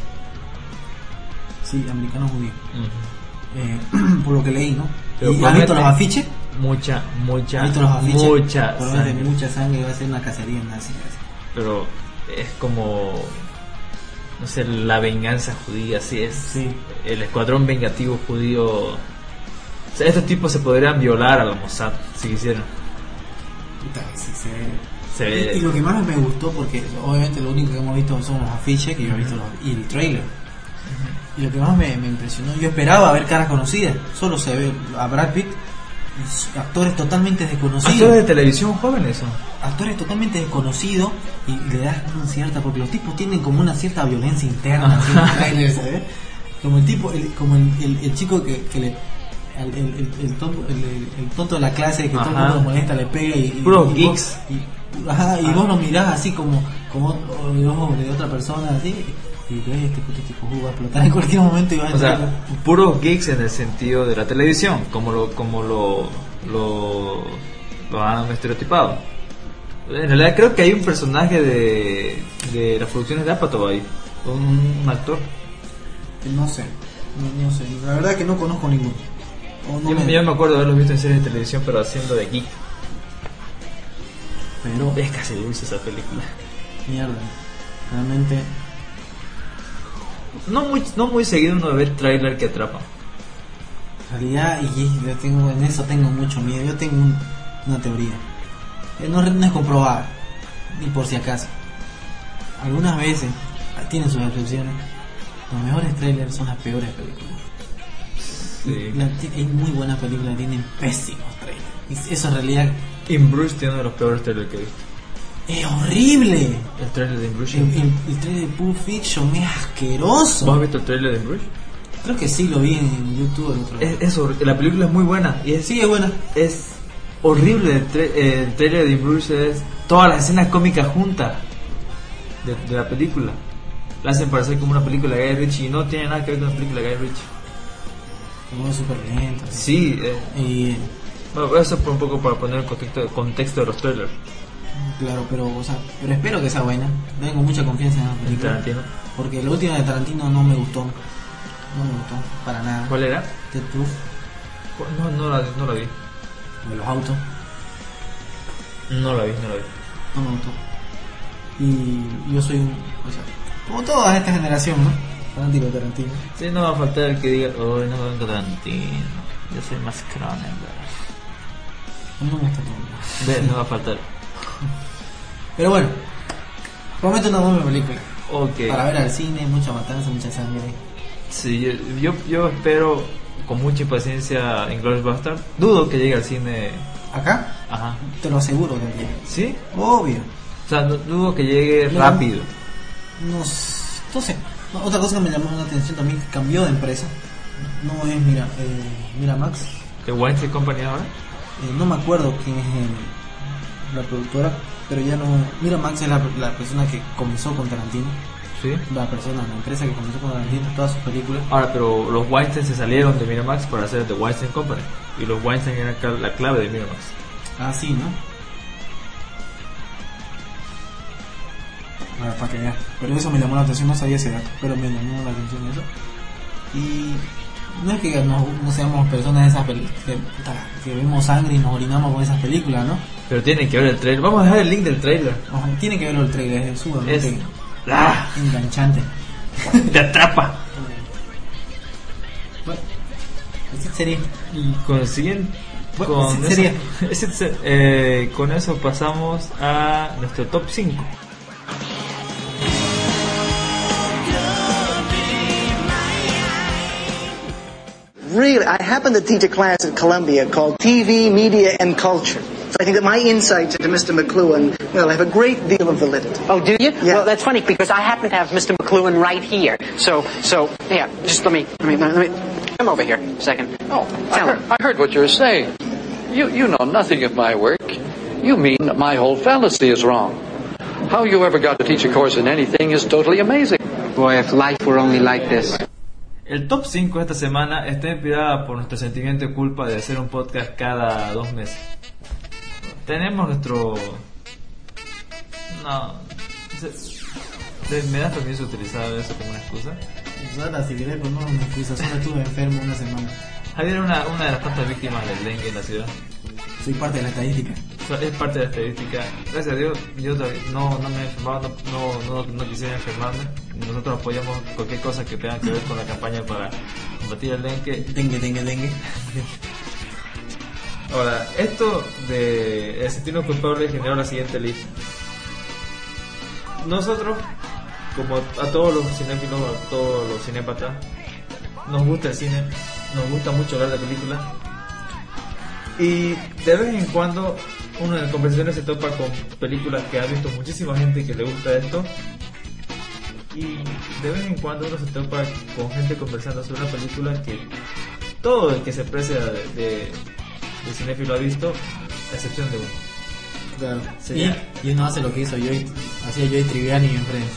sí, americanos judíos. Ujú. Eh, por lo que leí, ¿no? Pero ¿Y ¿Has visto promete- los afiches? Mucha, mucha, ¿Has visto los afiches? mucha Promete sangre. mucha sangre, va a ser una cacería nazi. Pero es como, no sé, la venganza judía, así es. Sí. El escuadrón vengativo judío. O sea, estos tipos se podrían violar a la Mossad si quisieran. puta, sí, se ve. Se ve. Y, y lo que más me gustó, porque obviamente lo único que hemos visto son los afiches que yo he visto los, y el trailer. Uh-huh. Y lo que más me, me impresionó, yo esperaba ver caras conocidas, solo se ve a Brad Pitt, y actores totalmente desconocidos. Actores de televisión jóvenes son. Actores totalmente desconocidos y le das una cierta, porque los tipos tienen como una cierta violencia interna, así, en el trailer, ¿sabes? Como el tipo, el, como el, el, el chico que, que le el, el, el, el, tonto, el, el tonto de la clase que ajá. todo el mundo lo molesta, le pega y, puro y, geeks y, y, ajá, y vos lo mirás así como como de ojos de otra persona así y ves este puto tipo va a explotar en cualquier momento y va a o sea, entrar. puros geeks en el sentido de la televisión, como lo como lo lo, lo han estereotipado. En realidad creo que hay un personaje de de las producciones de Apatow ahí, un, un actor. No sé, no, no sé, la verdad que no conozco ninguno. No yo, me... yo me acuerdo de haberlos visto en series de televisión, pero haciendo de geek. Pero es casi dulce esa película. Mierda, realmente. No muy, no muy seguido uno ve trailer que atrapa. En realidad, y yo tengo, en eso tengo mucho miedo. Yo tengo un, una teoría. No, no es comprobada, ni por si acaso. Algunas veces tienen sus excepciones. Los mejores trailers son las peores películas. Sí. La, hay muy buenas películas, tienen pésimos trailers. Y eso en realidad. In Bruges tiene uno de los peores trailers que he visto. ¡Es horrible! El trailer de In Bruges. El, el, el trailer de Pulp Fiction es asqueroso. ¿Vos has visto el trailer de In Bruges? Creo que sí, lo vi en YouTube el otro día. Es, es horrible. La película es muy buena. Y es, sí, es buena. Es horrible. El, tra- el trailer de In Bruges es todas las escenas cómicas juntas de, de la película. La hacen parecer como una película de Guy Ritchie y no tiene nada que ver con una película de Guy Ritchie. Como súper lento. Sí. Eh, y, bueno, eso es un poco para poner el contexto, el contexto de los trailers. Claro, pero o sea, pero espero que sea buena. Tengo mucha confianza en la película. Tarantino. Porque la última de Tarantino no me gustó. No me gustó, para nada. ¿Cuál era? Death Proof. No, no la, no la vi. De los autos. No la vi, no la vi. No me gustó. Y yo soy un... O sea, como toda esta generación, ¿no? Fanático de Tarantino. Sí, no va a faltar el que diga, oh, no me gusta Tarantino. Yo soy más Cronenberg. No me gusta todo. Ve, no va a faltar. Pero bueno, prometo una buena película. Okay. Para ver al cine, mucha matanza, mucha sangre. Sí, yo, yo, yo espero con mucha impaciencia Inglourious Basterds. Dudo que llegue al cine. ¿Acá? Ajá. Te lo aseguro que llegue. ¿Sí? Obvio. O sea, no, dudo que llegue no, rápido. No, no sé. No, otra cosa que me llamó la atención también, que cambió de empresa. No es, mira, eh, Miramax. ¿De Weinstein Company ahora? Eh, no me acuerdo quién es el, la productora, pero ya no. Miramax es la, la persona que comenzó con Tarantino. Sí. La persona, la empresa que comenzó con Tarantino, todas sus películas. Ahora, pero los Weinstein se salieron de Miramax para hacer The Weinstein Company. Y los Weinstein eran la clave de Miramax. Ah, sí, ¿no? Bueno, para que veas. Pero eso me llamó la atención, no sabía ese dato, pero me llamó la atención eso. Y no es que no, no seamos personas de esas películas, que, que vemos sangre y nos orinamos con esas películas, ¿no? Pero tienen que ver el trailer. Vamos a dejar el link del trailer. Ojo, tiene que verlo el trailer, es sumamente es ah, enganchante. Te atrapa. Bueno, esa sería. Y con el siguiente. Bueno, con, ese eso, sería. ese, eh, con eso pasamos a nuestro top cinco. Really, I happen to teach a class at Columbia called T V, Media, and Culture. So I think that my insights into Mister McLuhan, well, have a great deal of validity. Oh, do you? Yeah. Well, that's funny because I happen to have Mister McLuhan right here. So, so, yeah, just let me, let me, let me, come over here a second. Oh, I heard, I heard what you were saying. You, you know nothing of my work. You mean that my whole fallacy is wrong. How you ever got to teach a course in anything is totally amazing. Boy, if life were only like this. El top cinco de esta semana está inspirada por nuestro sentimiento de culpa de hacer un podcast cada dos meses. Tenemos nuestro... No... ¿Me das permiso de utilizar eso como una excusa? Usala si querés, pero no una excusa, solo estuve enfermo una semana. Javier era una, una de las tantas víctimas del dengue en la ciudad. Soy parte de la estadística. Es parte de la estadística. Gracias a Dios, yo no, no me he enfermado, no, no, no, no quisiera enfermarme. Nosotros apoyamos cualquier cosa que tenga que ver con la campaña para combatir el dengue. Dengue, dengue, dengue. Ahora, esto de El sentido culpable generó la siguiente lista. Nosotros, como a todos los cinéfilos, a todos los cinépatas, nos gusta el cine, nos gusta mucho hablar de películas, y de vez en cuando uno en conversaciones se topa con películas que ha visto muchísima gente que le gusta esto, y de vez en cuando uno se topa con gente conversando sobre una película que todo el que se precia de, de, de cinéfilo ha visto, a excepción de uno. Claro. Sería... Y, y uno hace lo que hizo Joey, hacía Joey Triviani en Friends.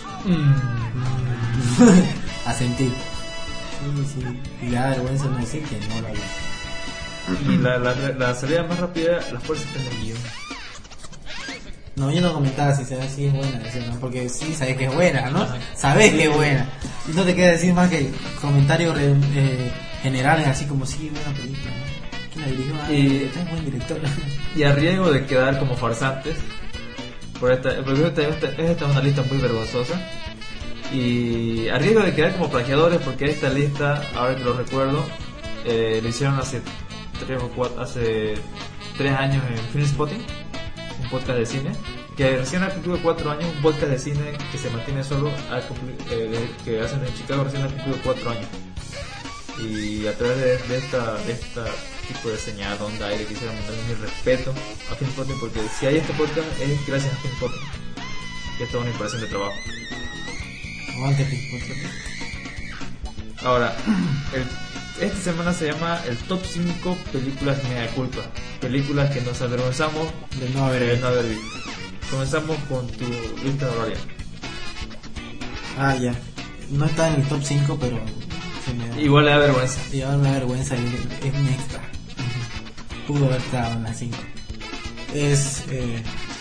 Mm. A sentir. Sí, sí. Y da vergüenza no decir que no la vi. Y la, la, la salida más rápida, las fuerzas están en el guión. No, yo no comentaba si se ve si es buena, ¿no? Porque sí sabes que es buena, ¿no? Sabes que es buena. Y no te queda decir más que comentarios eh, generales, así como sí, buena película, ¿no? ¿Quién la dirigió? Ah, y, es buen director. Y a riesgo de quedar como farsantes, por esta, porque esta, esta, esta es una lista muy vergonzosa, y a riesgo de quedar como plagiadores, porque esta lista, ahora que lo recuerdo, eh, lo hicieron hace tres o cuatro, hace tres años en Filmspotting, un podcast de cine, que recién ha cumplido cuatro años, un podcast de cine que se mantiene solo, ha cumplido, eh, que hacen en Chicago, recién ha cumplido cuatro años. Y a través de, de esta de esta tipo de señal onda aire quisiera mandar mi respeto a Filmspotting, porque si hay este podcast es gracias a Filmspotting, que es toda una inversión de trabajo. Aguante Filmspotting. Ahora, el, esta semana se llama el top cinco películas mea culpa, películas que nos avergonzamos de no haber, de no haber visto. Comenzamos con tu lista, Valeria. Ah, ya. No está en el top cinco, pero da, igual le da vergüenza. Igual me da vergüenza y es un extra. Pudo haber estado en la cinco. Es eh,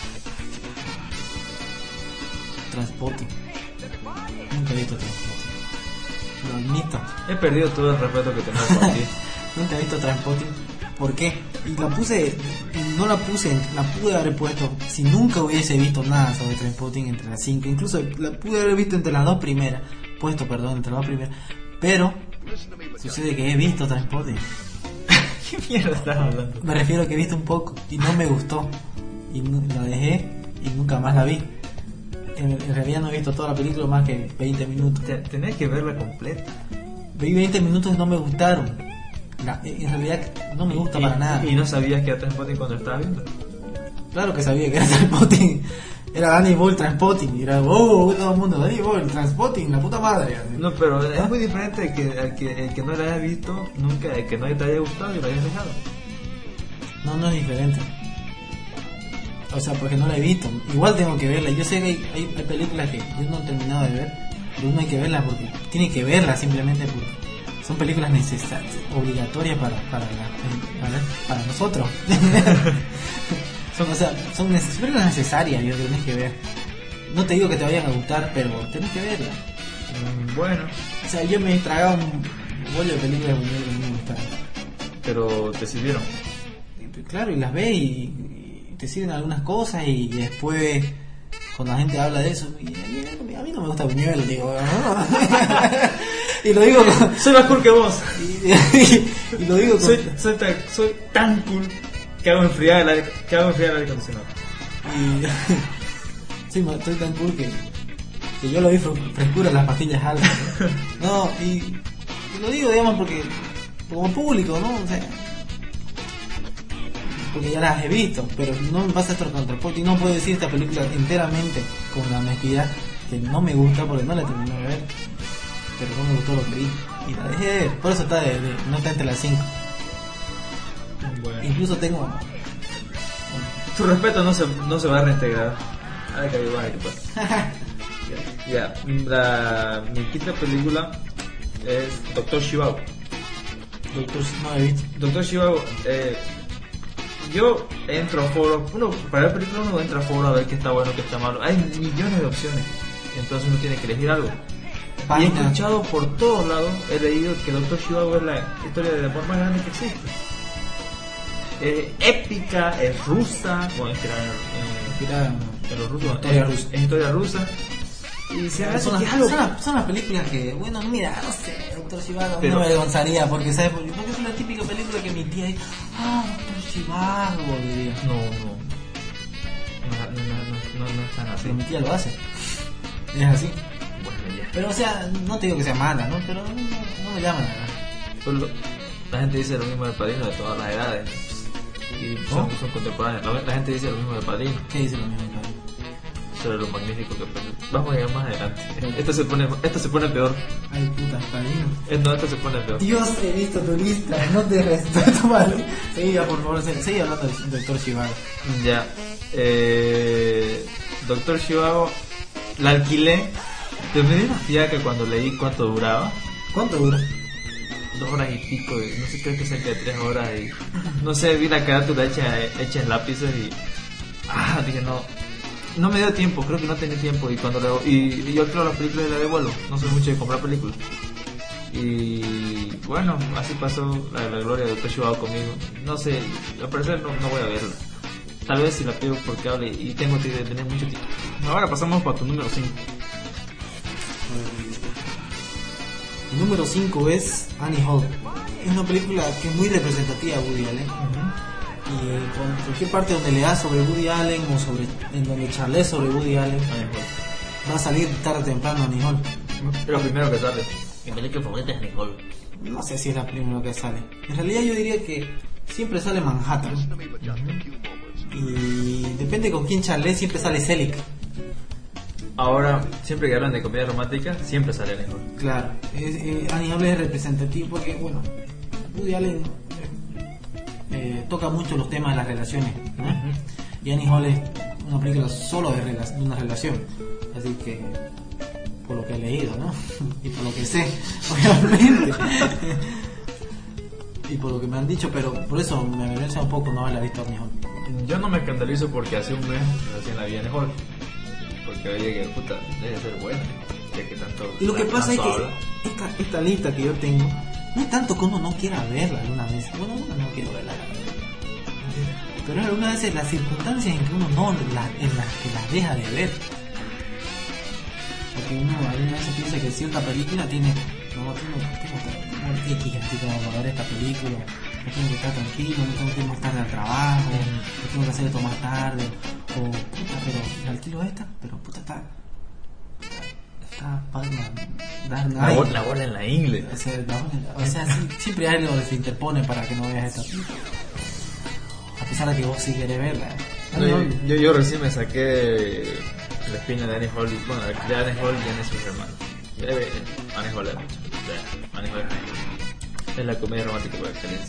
Transporting. Nunca he visto Transporting. Lo admito. He perdido todo el respeto que tenía por ti. Nunca he visto Transporting. ¿Por qué? Y la puse, no la puse, la pude haber puesto si nunca hubiese visto nada sobre Transporting entre las cinco. Incluso la pude haber visto entre las dos primeras. Puesto, perdón, entre las dos primeras. Pero sucede que he visto Transporting. ¿Qué mierda estás hablando? Me refiero a que he visto un poco y no me gustó. Y no, la dejé y nunca más la vi. En, en realidad no he visto toda la película más que veinte minutos. Tenés que verla completa. Vi veinte minutos y no me gustaron. La, en realidad no me gusta y, para nada. ¿Y no sabías que era Transporting cuando estabas viendo? Claro que sabía que era Transporting. Era Danny Boyle Transporting. Y era, oh, todo el mundo, Danny Boyle Transporting, la puta madre. No, pero ¿Ah? es muy diferente el que, el que el que no la haya visto nunca, el que no te haya gustado y lo hayas dejado. No, no es diferente. O sea, porque no la he visto. Igual tengo que verla. Yo sé que hay, hay, hay películas que yo no he terminado de ver, pero uno hay que verlas porque tiene que verlas simplemente porque son películas necesarias, obligatorias para para, la, para, para nosotros. son, o sea, son neces- películas necesarias y las tenés que ver. No te digo que te vayan a gustar, pero tenés que verlas. Mm, bueno. O sea, yo me he tragado un bollo de películas de Buñuel que no me gustaron. Pero te sirvieron. Claro, y las ves y, y te sirven algunas cosas y después cuando la gente habla de eso, y a, mí, a mí no me gusta Buñuel, digo, ¿no? Y lo digo con... soy más cool que vos. Y, y, y lo digo con... soy, soy, tan, soy tan cool que hago enfriar el aire, que hago enfriar el aire acondicionado. Y sí, estoy tan cool que, que yo lo vi frescura en las pastillas altas. No, no y, y lo digo, digamos, porque como público, ¿no? O sea, porque ya las he visto, pero no me pasa esto con Transporting. No puedo decir esta película enteramente con la honestidad que no me gusta porque no la terminé de ver, pero no me gustó lo que vi y la dejé de ver. Por eso está de, de, no está entre las cinco. Bueno. Incluso tengo... Tu respeto no se, no se va a reintegrar. A ver que hay igual que pasa. Ya, la mi quinta película es Doctor Zhivago. Doctor, no he visto. Doctor Zhivago, eh, yo entro a foros, uno, para ver películas uno entra a foros a ver qué está bueno, qué está malo. Hay millones de opciones, entonces uno tiene que elegir algo. Y he escuchado por todos lados, he leído que Doctor Zhivago es la historia de amor más grande que existe. Es épica, es rusa, bueno, inspirada en, en, en los rusos, historia es, rusa. es historia rusa. Y se son, las, son, las, son las películas que, bueno, mira, no sé, Doctor Zhivago, no me avergonzaría, porque ¿sabes? Porque es la típica película que mi tía dice, ah, Doctor Zhivago, diría. No, no. No, no, no, no, no es tan así. Pero mi tía lo hace. Es así. Bueno, ya. Pero, o sea, no te digo que sea mala, ¿no? Pero no, no me llama nada. Solo, la gente dice lo mismo del Padrino de todas las edades. Y son, ¿oh? son contemporáneos. La, la gente dice lo mismo del Padrino. ¿Qué dice lo mismo del Padrino? Sobre lo magnífico que fue. Vamos a llegar más adelante. Esto se pone, esto se pone peor. Ay, puta, Padrino. Eh, no, esto se pone peor. Dios, he visto tu lista, no te respeto, ¿vale? Seguí ya, por favor, seguí hablando del Doctor Zhivago. Ya. Eh, Doctor Zhivago, la alquilé. Te me dio una fiaca cuando leí cuánto duraba. ¿Cuánto dura? Dos horas y pico, y no sé, creo que cerca de tres horas. Y no sé, vi la carátula hecha, hecha en lápices y. Ah, dije, no. No me dio tiempo, creo que no tenía tiempo. Y cuando le, y, y yo creo las películas la devuelvo. No soy mucho de comprar películas. Y bueno, así pasó la, la gloria de Doctor Zhivago conmigo. No sé, al parecer no, no voy a verla. Tal vez si la pido por cable y tengo que tener mucho tiempo. Ahora pasamos para tu número cinco. El número cinco es Annie Hall. Es una película que es muy representativa de Woody Allen. Uh-huh. Y eh, con cualquier parte donde le das sobre Woody Allen o sobre en donde charles sobre Woody Allen, va a salir tarde o temprano Annie Hall. Es lo primero que sale. Mi película favorita es Annie Hall. No sé si es la primera que sale. En realidad yo diría que siempre sale Manhattan. Uh-huh. Y depende con quién charles, siempre sale Selig. Ahora, siempre que hablan de comedia romántica, siempre sale Annie Hall. Claro, es, eh, Annie Hall es representativo porque, bueno, Woody Allen eh, toca mucho los temas de las relaciones, ¿no? Uh-huh. Y Annie Hall es una película solo de, rela- de una relación, así que, por lo que he leído, ¿no? Y por lo que sé, obviamente. Y por lo que me han dicho, pero por eso me avergüenza un poco no haberla visto Annie Hall. Yo no me escandalizo porque hace un mes recién la vi Annie Hall. Porque oye que puta, debe ser buena, ya que tanto. Y lo que pasa es que habla. esta, esta lista que yo tengo no es tanto que uno no quiera verla alguna vez. Bueno, uno no quiere verla, pero algunas veces las circunstancias en que uno no la, en las que las deja de ver. Porque uno alguna vez piensa que cierta película tiene, no, tengo, tengo que X así como para ver esta película. No tengo que estar tranquilo, no tengo que ir más tarde al trabajo, no tengo que hacer esto más tarde, o puta, pero me alquilo esta, pero puta está, está para dar nada. La, la bola en la ingle. O sea, la, o sea sí, siempre hay algo que se interpone para que no veas esta película. A pesar de que vos sí querés verla. No, yo, yo, yo recién me saqué la espina de Annie Hall, y, bueno, de Annie Hall y Annie sus hermanos. Annie Hall es mucho. Annie Hall es la comedia romántica por excelencia.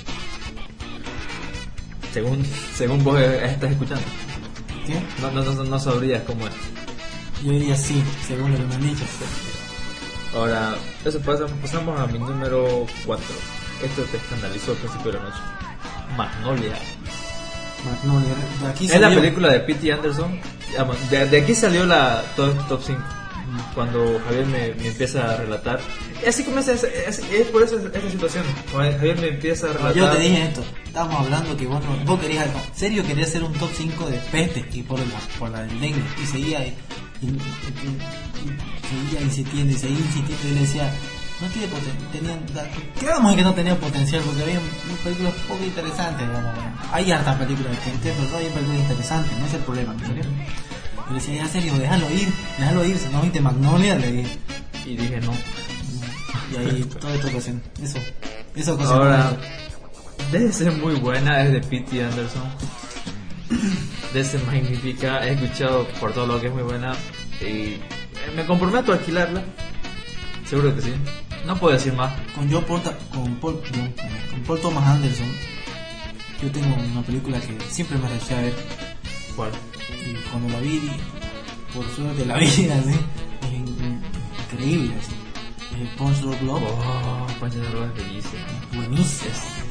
Según, según vos estás escuchando. ¿Qué? No, no, no, no sabrías cómo es. Yo diría sí, según lo que me han dicho. Ahora, eso pasa, pasamos a mi número cuatro. Esto te escandalizó al principio de la noche. Magnolia. Magnolia. De aquí es salió... la película de P T Anderson. De, de aquí salió la top, top cinco. Cuando Javier me, me empieza a relatar, y así comienza, es, es, es por eso esa situación. Cuando Javier me empieza a relatar. Yo te dije esto, estábamos hablando que vos, no, vos querías, no, serio querías hacer un top cinco de peste y por la, por la del dengue, y seguía, y, y, y, y, seguía insistiendo y seguía insistiendo, y le decía, no tiene potencial, quedamos en que no tenía potencial porque había películas poco interesantes. Bueno, bueno, hay hartas películas de gente, pero no hay películas interesantes, no es el problema, ¿no? Y le decía, ya serio, déjalo ir, déjalo ir, si no viste Magnolia, le dije. Y dije no. Y ahí todo esto ocasión, eso, eso ocasión. Ahora, debe ser muy buena, es de P T Anderson. Debe ser magnífica, he escuchado por todo lo que es muy buena. Y me comprometo a alquilarla. Seguro que sí. No puedo decir más. Con John Porta, con Paul, no, con Paul Thomas Anderson, yo tengo una película que siempre me rehusé a ver. ¿Cuál? Y cuando la vi, por suerte la vi así, es increíble así. Es Punch Drunk Love. Oh, Punch Drunk Love es bellísimo. Buenísimo.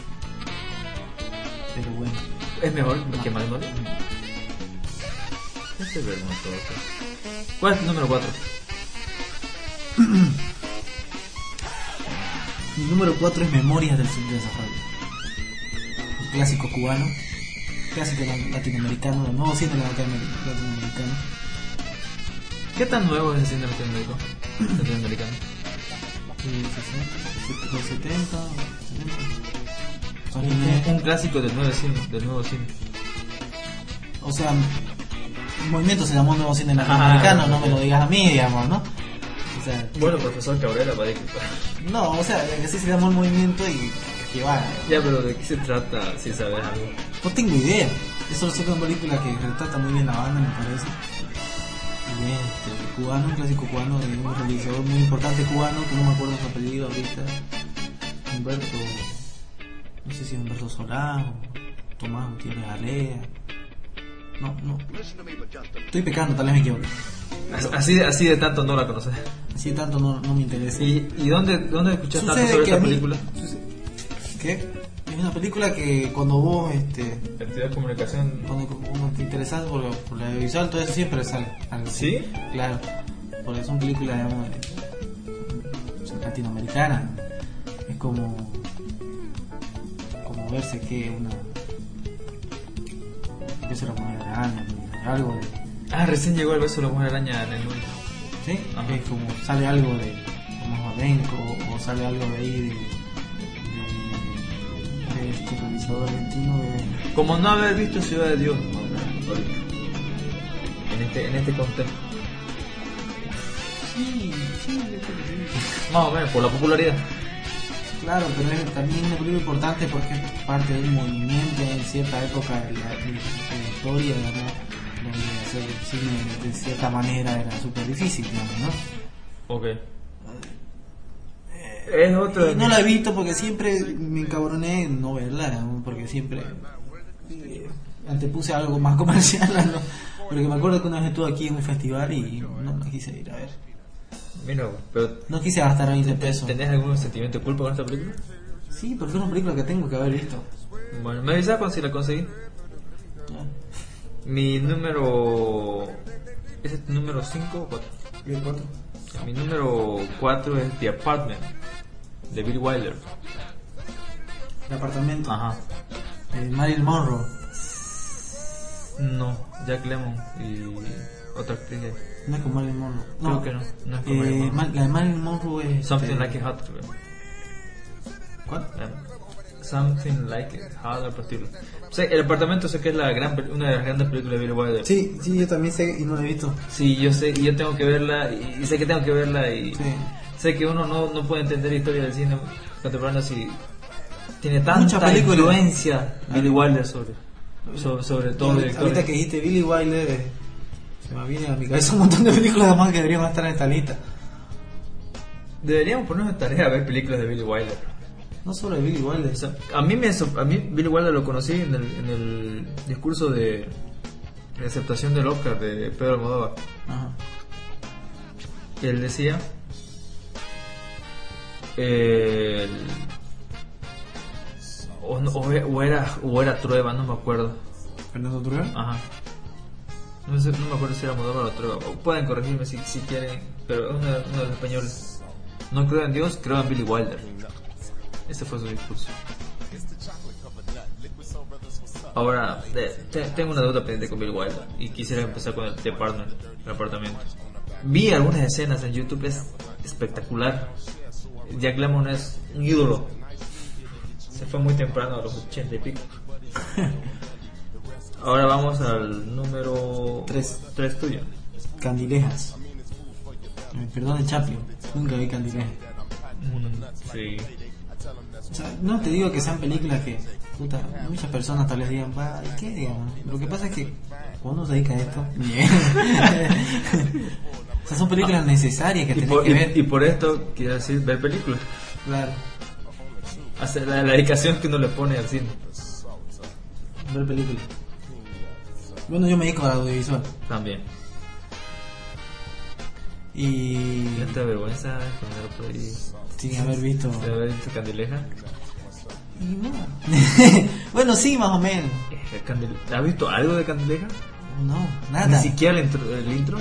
Pero bueno. ¿Es mejor no. que Magnolia? Este es hermoso. ¿Cuál es el número cuatro? Mi número cuatro es Memorias del Subdesarrollo. Un clásico cubano. Clásico latinoamericano, no nuevo cine latinoamericano, ¿Qué tan nuevo es el cine latinoamericano? latinoamericano? Los setenta, setenta. Un, un clásico del nuevo cine, del nuevo cine. O sea, el movimiento se llamó Nuevo Cine Latinoamericano, ah, no me lo digas a mí, digamos, ¿no? O sea, bueno, profesor Cabrera va a disculpar. No, o sea, así se llamó el movimiento y que va. Ya, pero ¿de qué se trata? Si sabes algo. No tengo idea. Es solo sé que es una película que retrata muy bien la banda, me parece. Y es este, cubano, un clásico cubano de un realizador muy importante cubano, que no me acuerdo su apellido ahorita. Humberto, no sé si es Humberto Solá o Tomás Gutiérrez Alea. No, no. Estoy pecando, tal vez me equivoco. Así, así de tanto no la conoces. Así de tanto no, no me interesa. ¿Y, y dónde, dónde escuchaste tanto sobre esta película? ¿Qué? Es una película que cuando vos este estudias comunicación, cuando uno te interesas por, por la audiovisual, todo eso siempre sale algo. ¿Sí? Claro, porque son películas, digamos, de, latinoamericanas. Es como como verse que una beso de la mujer araña, algo de... Ah, recién llegó el beso de la mujer araña en el mundo. Sí, ajá. Es como sale algo de como flamenco o sale algo de ahí de, de, de este realizador argentino de... Como no haber visto Ciudad de Dios, en este, en este contexto. Sí, sí, más o menos, por la popularidad. Claro, pero es también una película importante porque es parte de un movimiento en cierta época de la, de la historia, digamos, donde hacer el cine de cierta manera era súper difícil, digamos, ¿no? Ok. Eh, es otro. Y no la he visto porque siempre me encabroné en no verla, digamos, porque siempre eh, antepuse algo más comercial, ¿no? Porque me acuerdo que una vez estuve aquí en un festival y no me quise ir a ver. Mira, pero no quise gastar veinte pesos. ¿Tenés algún sentimiento de culpa con esta película? Sí, porque es una película que tengo que haber visto. Bueno, me avisas cuando si la conseguí. ¿Ya? Mi número... ¿Es el número cinco o cuatro? ¿El cuatro? Mi número cuatro es The Apartment, de Billy Wilder. El apartamento. Ajá. De Marilyn Monroe. No, Jack Lemmon y otra actriz. No es con Marilyn Monroe. No, creo que no. No es con eh, Marilyn Monroe. La de Marilyn Monroe es... Something este... Like It Hot, creo. ¿Cuál? Um, Something Like It Hot, algo estilo. O sea, El apartamento sé que es la gran, una de las grandes películas de Billy Wilder. Sí, sí, yo también sé y no la he visto. Sí, yo sé, y yo tengo que verla, y, y sé que tengo que verla, y sí. Sé que uno no, no puede entender la historia del cine contemporáneo si tiene tanta influencia Billy Wilder sobre, sobre, sobre todo. Ahorita, ahorita que dijiste Billy Wilder, eh, se me viene a mi cabeza un montón de películas además que deberían estar en esta lista. Deberíamos ponernos en tarea a ver películas de Billy Wilder. No solo de Billy Wilder. O sea, a mí me a mí Billy Wilder lo conocí en el, en el discurso de, de aceptación del Oscar de Pedro Almodóvar. Ajá. Él decía eh, el, o, o, o era o era Trueba, no me acuerdo. ¿Fernando Trueba? Ajá. No sé, no me acuerdo si era Almodóvar o Trueba. O pueden corregirme si, si quieren, pero es uno, uno de los españoles. No creo en Dios, creo en Billy Wilder. Ese fue su discurso. Ahora, de, te, tengo una duda pendiente con Billy Wilder y quisiera empezar con el The Apartment, el apartamento. Vi algunas escenas en YouTube, es espectacular. Jack Lemmon es un ídolo. Se fue muy temprano, a los ochenta y pico. Ahora vamos al número tres tuyo. Candilejas. Perdón de Chaplin, nunca vi Candilejas. Mm, sí. O sea, no te digo que sean películas que puta, muchas personas tal vez digan, va, ¿y qué digamos? Lo que pasa es que cuando uno se dedica a esto, bien. O sea, son películas necesarias que tenés por, que y, ver. Y por esto quiero decir ver películas. Claro. Hacer la, la dedicación que uno le pone al cine. Ver películas. Bueno, yo me dedico al audiovisual. También. Y... ¿No te avergüenza poner por ahí? Sin haber visto... ¿Sin haber visto Candileja? Y no. Bueno, sí, más o menos. ¿Has visto algo de Candileja? No, nada. ¿Ni siquiera el intro? El intro?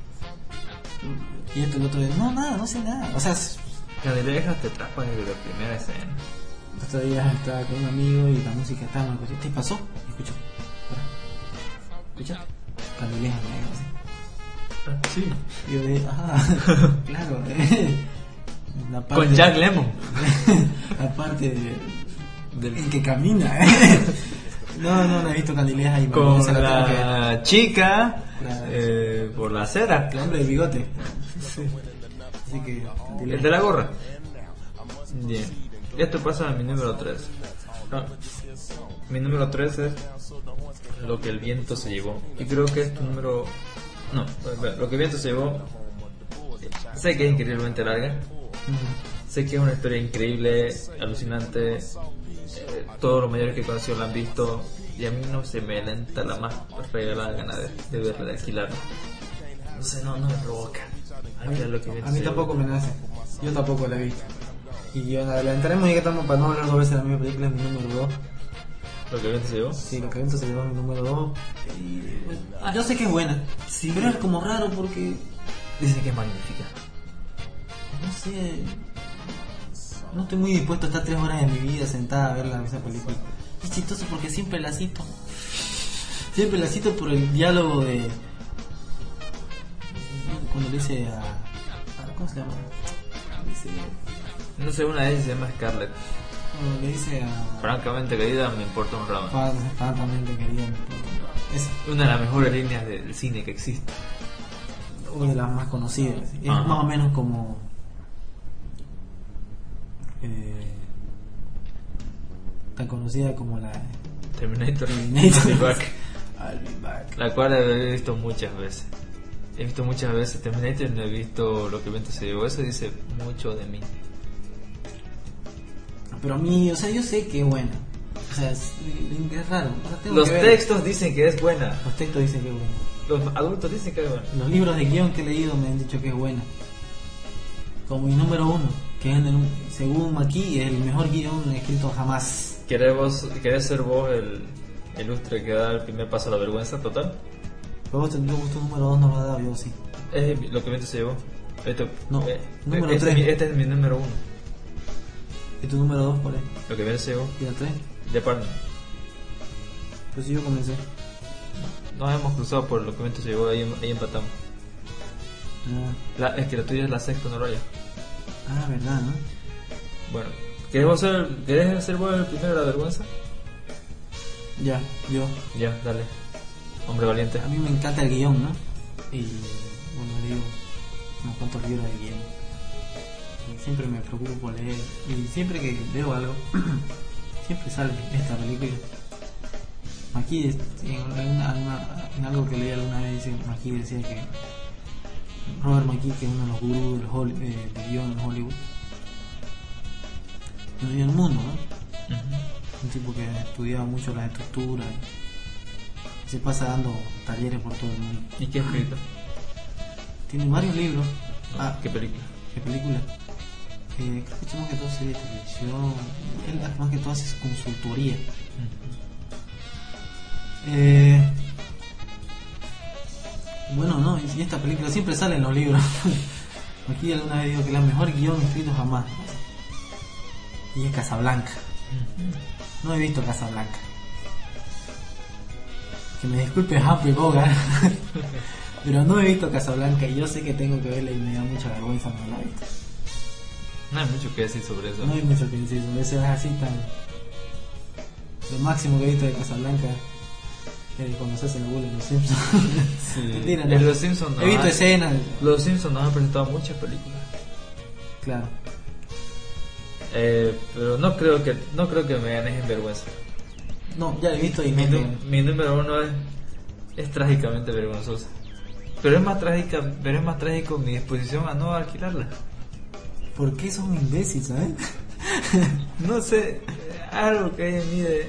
Y esto el otro día, no, nada, no sé nada. O sea... Candileja te atrapa desde la primera escena. El otro día estaba con un amigo y la música estaba mal. ¿Qué pasó? Escucho. ¿Escucha? Candileja, me digo así. Sí. Y yo de, ah, claro. Eh. La parte, con Jack Lemmon. La parte de, del en que camina. Eh. No, no, no he visto Candilejas y con esa la, que... la chica la... Eh, por la acera. El hombre de bigote. Sí. Así que el de la gorra. Bien. Esto pasa a mi número tres. No. Mi número tres es Lo que el viento se llevó. Y creo que es tu número... No, Lo que el viento se llevó. Sé que es increíblemente larga. Uh-huh. Sé que es una historia increíble, alucinante. Eh, todos los mayores que he conocido la han visto. Y a mí no se me alenta la más regalada gana de, de verla, de alquilarla. No sé, no, no me provoca. A mí, lo que a mí tampoco me nace. Yo tampoco la he visto. Y bueno, adelantaremos y que estamos para no hablar dos veces de la misma película, es mi número dos. ¿Lo que viento se llevó? Sí, Lo que viento se llevó es mi número dos. Y, bueno, ah, yo sé que es buena, sí, pero es como raro porque... Dice que es magnífica. No sé... No estoy muy dispuesto a estar tres horas de mi vida sentada a ver la, esa película. Es chistoso porque siempre la cito. Siempre la cito por el diálogo de... Cuando le dice a... a ¿cómo se llama? Le dice... No sé, una de ellas se llama Scarlett. Cuando le dice a... Francamente querida, me importa un ramo. Francamente querida, me importa un ramo. Esa. Una de las mejores líneas del cine que existe. Una de las más conocidas. Es Ajá. más o menos como... Eh, tan conocida como la... Terminator. Terminator. I'll be back. I'll be back. La cual he visto muchas veces. He visto muchas veces Terminator y no he visto Lo que el viento se llevó. Eso dice mucho de mí. Pero a mí, o sea, yo sé que es buena. O sea, es, es raro. O sea, tengo los que textos ver. Dicen que es buena. Los textos dicen que es buena. Los adultos dicen que es buena. Los libros de guión que he leído me han dicho que es buena. Como mi número uno, que es el, según Maki, es el mejor guión escrito jamás. ¿Querés, vos, ¿Querés ser vos el ilustre que da el primer paso a la vergüenza total? Pero vos, tu número dos no lo has dado, yo sí. Es lo que el viento se llevó. Esto, no, eh, número este, tres. Este es mi número uno. ¿Y tu número dos cuál es? Lo que el viento se llevó. ¿Y la tres? De Partner. Pues si yo comencé. Nos hemos cruzado por Lo que el viento se llevó, ahí, ahí empatamos. Ah. La, es que la tuya es la sexta, no Raya. Ah, verdad, ¿no? Bueno, ¿querés, vos ser, ¿querés ser vos el primero de la vergüenza? Ya, yo. Ya, dale. Hombre valiente. A mí me encanta el guión, ¿no? Y bueno, digo, unos cuantos libros de guión. Y siempre me preocupo por leer. Y siempre que leo algo, siempre sale esta película. Aquí, en, una, una, en algo que leí alguna vez, aquí decía que Robert McKee, que es uno de los gurús del, Holly, eh, del guión en Hollywood y en el mundo, ¿no? Uh-huh. Un tipo que estudiaba mucho las estructuras y se pasa dando talleres por todo el mundo. ¿Y qué ha escrito? Tiene varios libros. Ah, ¿qué película? ¿Qué película? Eh, creo que más que todo serie de televisión. Él más que todo hace consultoría. Uh-huh. Eh, bueno, no, y esta película siempre sale en los libros. Aquí alguna vez digo que es la mejor guión escrito jamás. Y es Casablanca. No he visto Casablanca. Que me disculpe Humphrey Bogart, pero no he visto Casablanca y yo sé que tengo que verla y me da mucha vergüenza no la he visto. No hay mucho que decir sobre eso. No hay mucho que decir sobre eso, es así tan... Lo máximo que he visto de Casablanca es cuando se hace la bola en Los Simpsons. Sí. Mentira, en Los Simpsons he visto ha... escenas. Los Simpsons nos han presentado muchas películas. Claro. Eh, pero no creo que no creo que me ganes en vergüenza. No, ya he visto y mi, no nu- mi número uno es, es trágicamente vergonzosa. Pero es más trágica, pero es más trágico mi disposición a no alquilarla. ¿Por qué son imbéciles, sabes? No sé, algo que hay en mí de...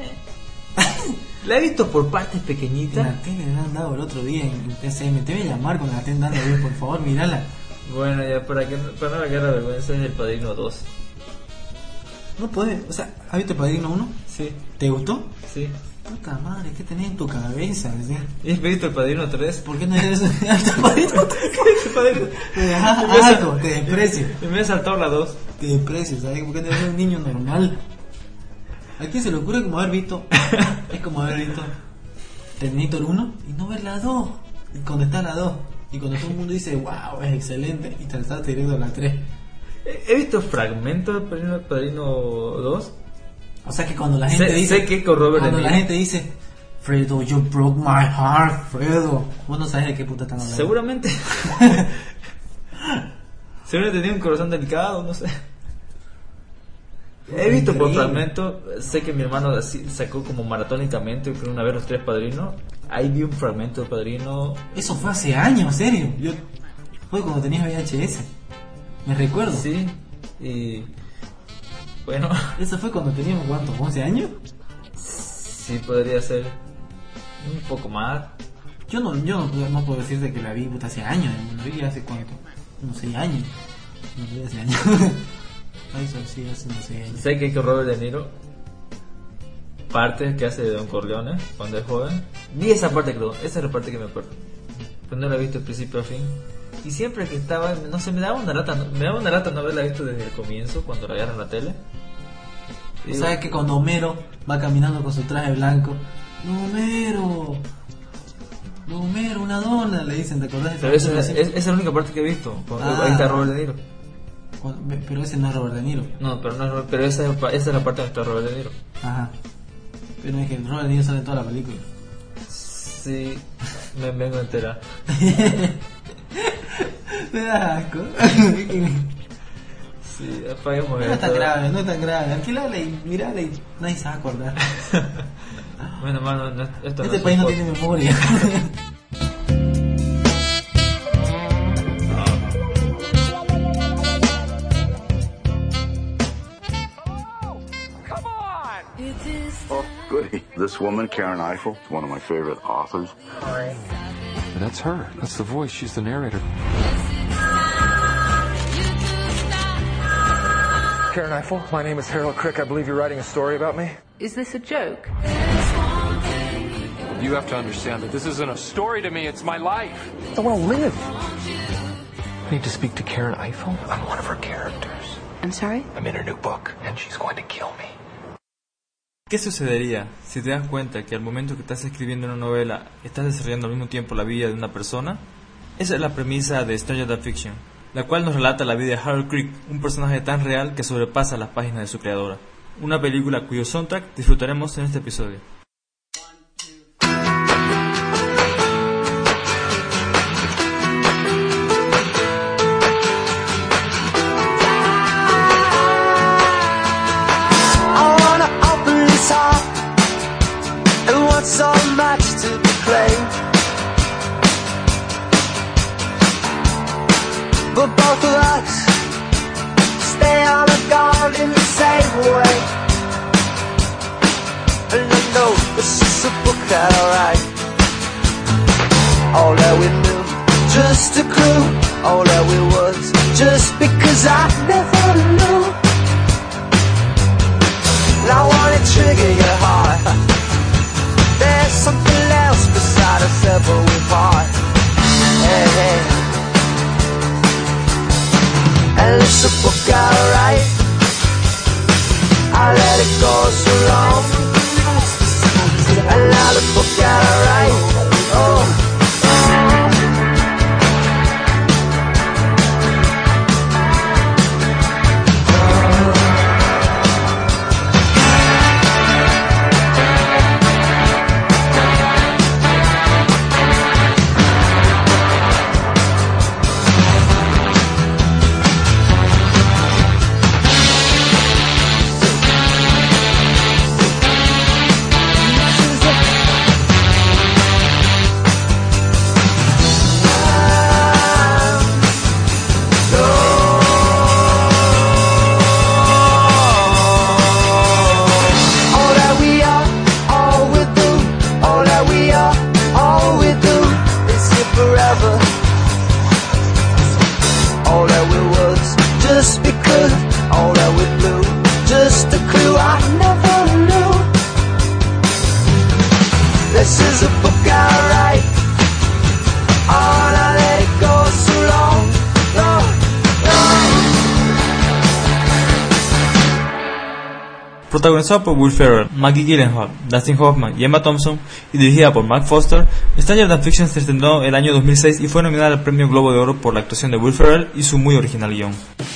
La he visto por partes pequeñitas. En la tele me han dado el otro día en T C M. Te voy a llamar cuando la estén dando bien, por favor, mirala. Bueno, ya para que para no largar la vergüenza es El Padrino dos. No puede, o sea, ¿has visto El Padrino uno? Sí. ¿Te gustó? Sí. Puta madre, ¿qué tenés en tu cabeza? ¿Sí? ¿Has visto El Padrino tres? ¿Por qué no eres El Padrino tres? Te dejas algo, te desprecio. Me he saltado la dos. Te desprecio, ¿sabes? ¿Por qué no eres un niño normal? ¿A quién se le ocurre como haber visto? Es como haber visto Terminator uno y no ver la dos. Y cuando está la dos, Y cuando todo el mundo dice, wow, es excelente, y te saltaste directo a la tres. He visto fragmentos de Padrino, Padrino dos. O sea que cuando la gente sé, dice, sé que con Robert cuando De la Niro. gente dice, Fredo, you broke my heart, Fredo. Vos no sabes de qué puta están hablando. Seguramente. Seguramente tenía un corazón delicado, no sé. He visto por fragmentos, sé que mi hermano así sacó como maratónicamente que una vez los tres Padrinos. Ahí vi un fragmento de Padrino. Eso fue hace años, serio. Yo fue cuando tenías V H S. Me recuerdo. Sí. Y bueno, eso fue cuando teníamos ¿cuántos? ¿once años? Sí, podría ser un poco más. Yo no, yo no, no puedo decirte que la vi puta hace años. La vi hace cuánto, unos seis años. No sé, hace años. Eso sí, hace unos seis años. Sé que con Robert De Niro, parte que hace de Don Corleone cuando es joven. Vi esa parte, creo, esa es la parte que me acuerdo. Pero no la he visto de principio a fin. Y siempre que estaba, no sé, me daba una lata, me daba una lata no haberla visto desde el comienzo, cuando la veían en la tele. Y digo, ¿sabes que cuando Homero va caminando con su traje blanco? ¡No, Homero! ¡No, Homero, una dona! Le dicen, ¿te acordás de pero esa, esa es, esa es la única parte que he visto. Ah. Ahí está Robert De Niro. Pero ese no es Robert De Niro. No, pero, no, pero esa, es, esa es la parte donde está Robert De Niro. Ajá. Pero es que Robert De Niro sale en toda la película. Sí, me vengo a enterar. Me da asco. Sí, apaguemos No esto. es tan grave, no es tan grave. Alquilale y mirale y nadie se va a acordar. Bueno, mano, no, esto Este no país no soporta. tiene memoria. Oh, goody. This woman, Karen Eiffel, is one of my favorite authors. That's her. That's the voice. She's the narrator. Karen Eiffel, my name is Harold Crick. I believe you're writing a story about me. Is this a joke? You have to understand that this isn't a story to me. It's my life. I want to live. I need to speak to Karen Eiffel. I'm one of her characters. I'm sorry? I'm in her new book, and she's going to kill me. ¿Qué sucedería si te das cuenta que al momento que estás escribiendo una novela estás desarrollando al mismo tiempo la vida de una persona? Esa es la premisa de Stranger Than Fiction, la cual nos relata la vida de Harold Crick, un personaje tan real que sobrepasa las páginas de su creadora. Una película cuyo soundtrack disfrutaremos en este episodio. So much to claim, but both of us stay on our guard in the same way. And I know this is a book that I write. All that we knew, just a clue. All that we was, just because I never knew. And I wanna trigger your heart. There's something else beside us ever we part. Hey, hey. And it's a book I write. I let it go so long. And now the book I write. Oh. Protagonizada por Will Ferrell, Maggie Gyllenhaal, Dustin Hoffman y Emma Thompson y dirigida por Mark Foster, Stranger Than Fiction se estrenó el año dos mil seis y fue nominada al Premio Globo de Oro por la actuación de Will Ferrell y su muy original guión.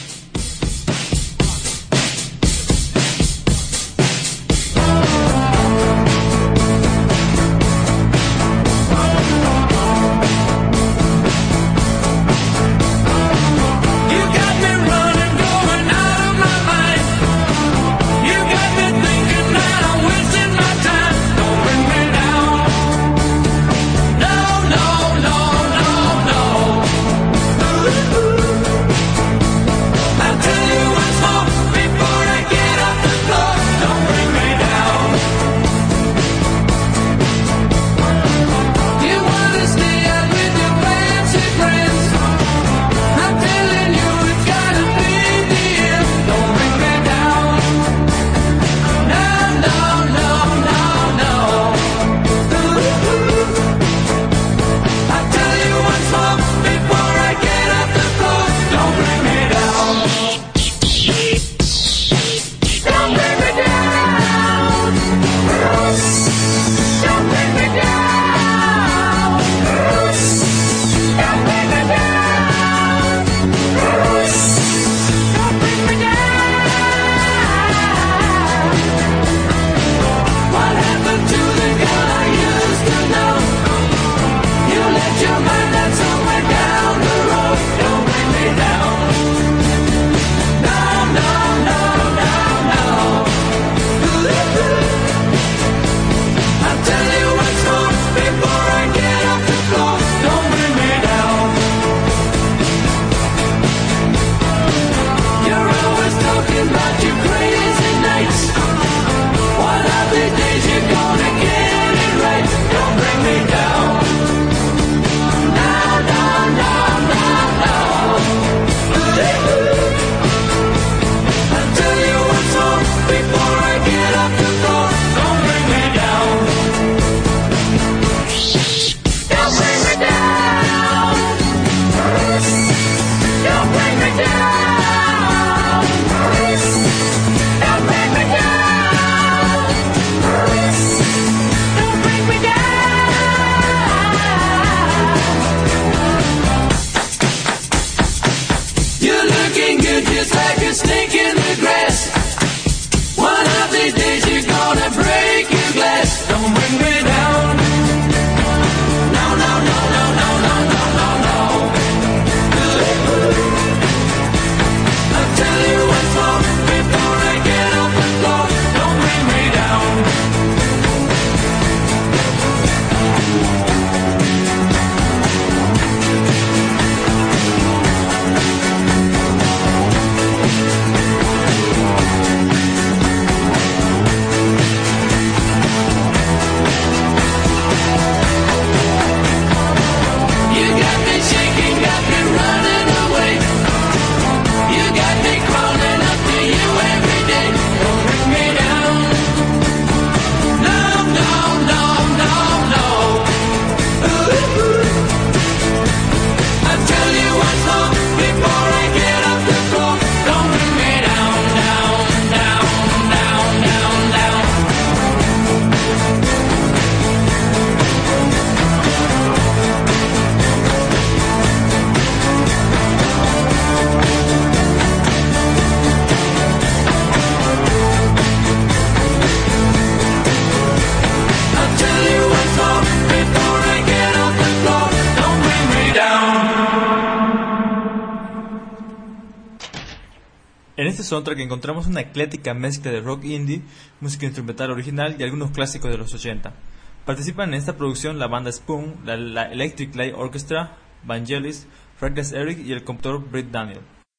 En este soundtrack encontramos una ecléctica mezcla de rock indie, música instrumental original y algunos clásicos de los ochenta. Participan en esta producción la banda Spoon, la, la Electric Light Orchestra, Vangelis, Fretless Eric y el compositor Britt Daniel.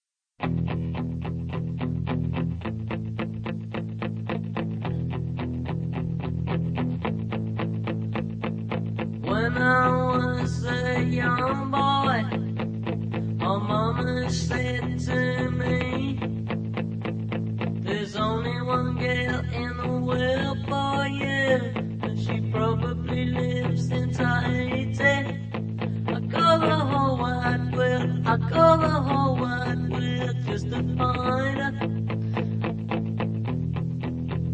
When I was a young boy, my mama said to me, there's only one girl in the world for you, and she probably lives into eighty. I go the whole wide world, I go the whole wide world just to find her.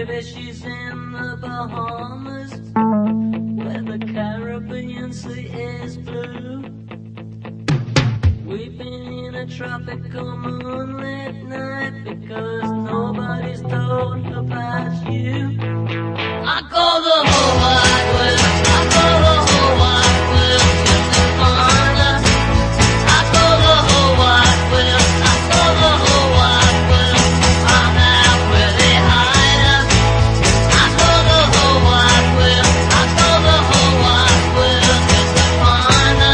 Maybe she's in the Bahamas, where the Caribbean Sea is blue. We've been in a tropical moonlit night because nobody's told about you. I call the whole wide world, I call the whole wide world just to find her. I call the whole wide world, I call the whole wide world to find out where they hide her. I call the whole wide world, I call the whole wide world just to find her.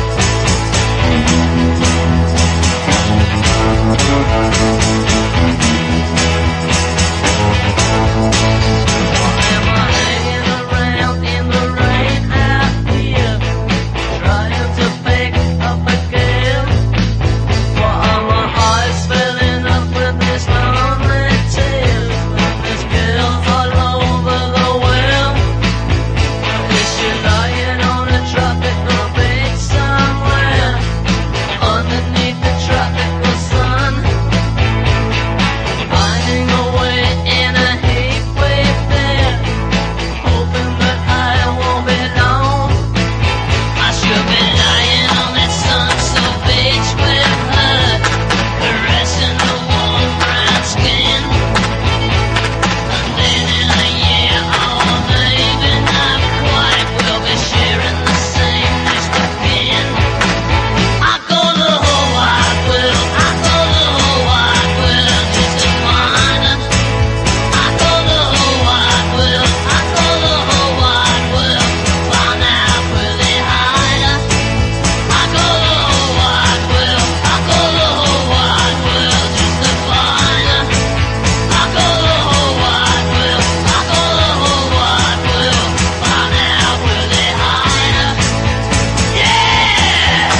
Am I hanging around in the rain out here, trying to pick up a girl? Why are my eyes filling up with this lonely tears? There's girls all over the world. Is she lying on a tropical beach somewhere, underneath the tropical sun, finding a way in a heat wave there, hoping that I won't be long. I should be lying on that sun-soaked beach with her, caressing the warm brown skin. And then in a year, or maybe not quite, we'll be sharing the same nest of kin. I go the whole wide world, I go the whole wide world just to find her. I go the whole wide world, I go the whole wide world to find out where they hide her. I go the whole wide world, I go the whole wide world just to find her. I go the whole wide world, I go the whole wide world to find out where they hide her. Yeah!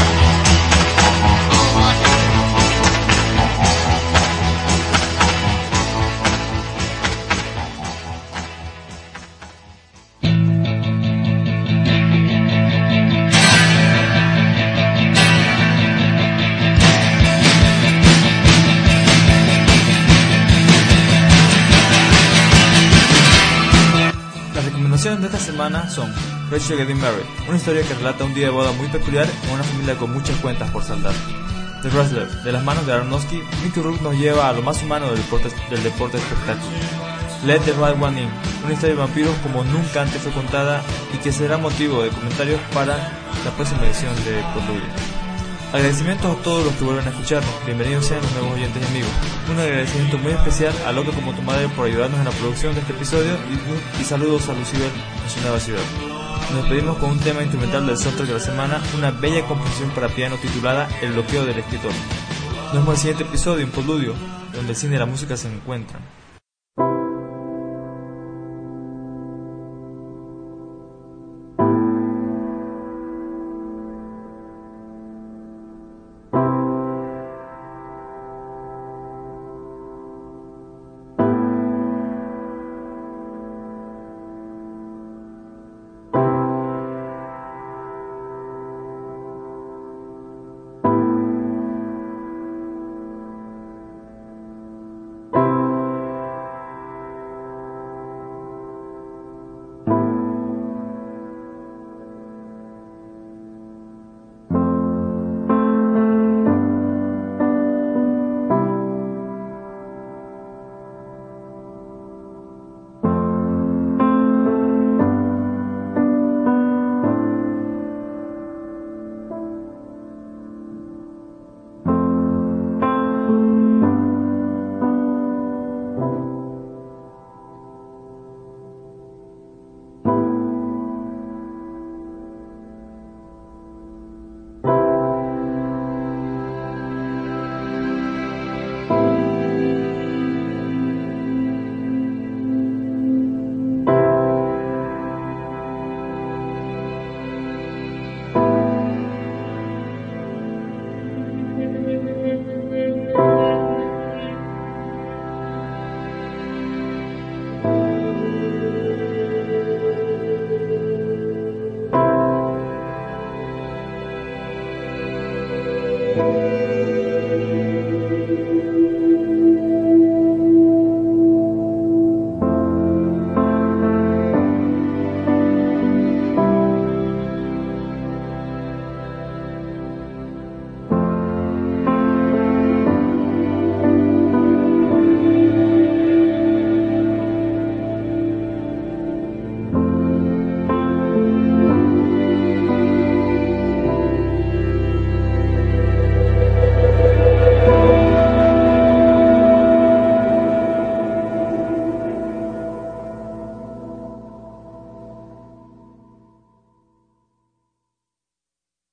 Las recomendaciones de esta semana son Rachel Getting Married, una historia que relata un día de boda muy peculiar en una familia con muchas cuentas por saldar. The Wrestler, de las manos de Aronofsky, Mickey Rourke nos lleva a lo más humano del deporte, del deporte espectáculo. Let the Right One In, una historia de vampiros como nunca antes fue contada y que será motivo de comentarios para la próxima edición de Columbia. Agradecimientos a todos los que vuelven a escucharnos, bienvenidos sean los nuevos oyentes y amigos. Un agradecimiento muy especial a Loca como tu madre por ayudarnos en la producción de este episodio y, y saludos a Lucibel en su nueva ciudad. Nos despedimos con un tema instrumental del soundtrack de la semana, una bella composición para piano titulada El bloqueo del escritor. Nos vemos en el siguiente episodio en Poludio, donde el cine y la música se encuentran.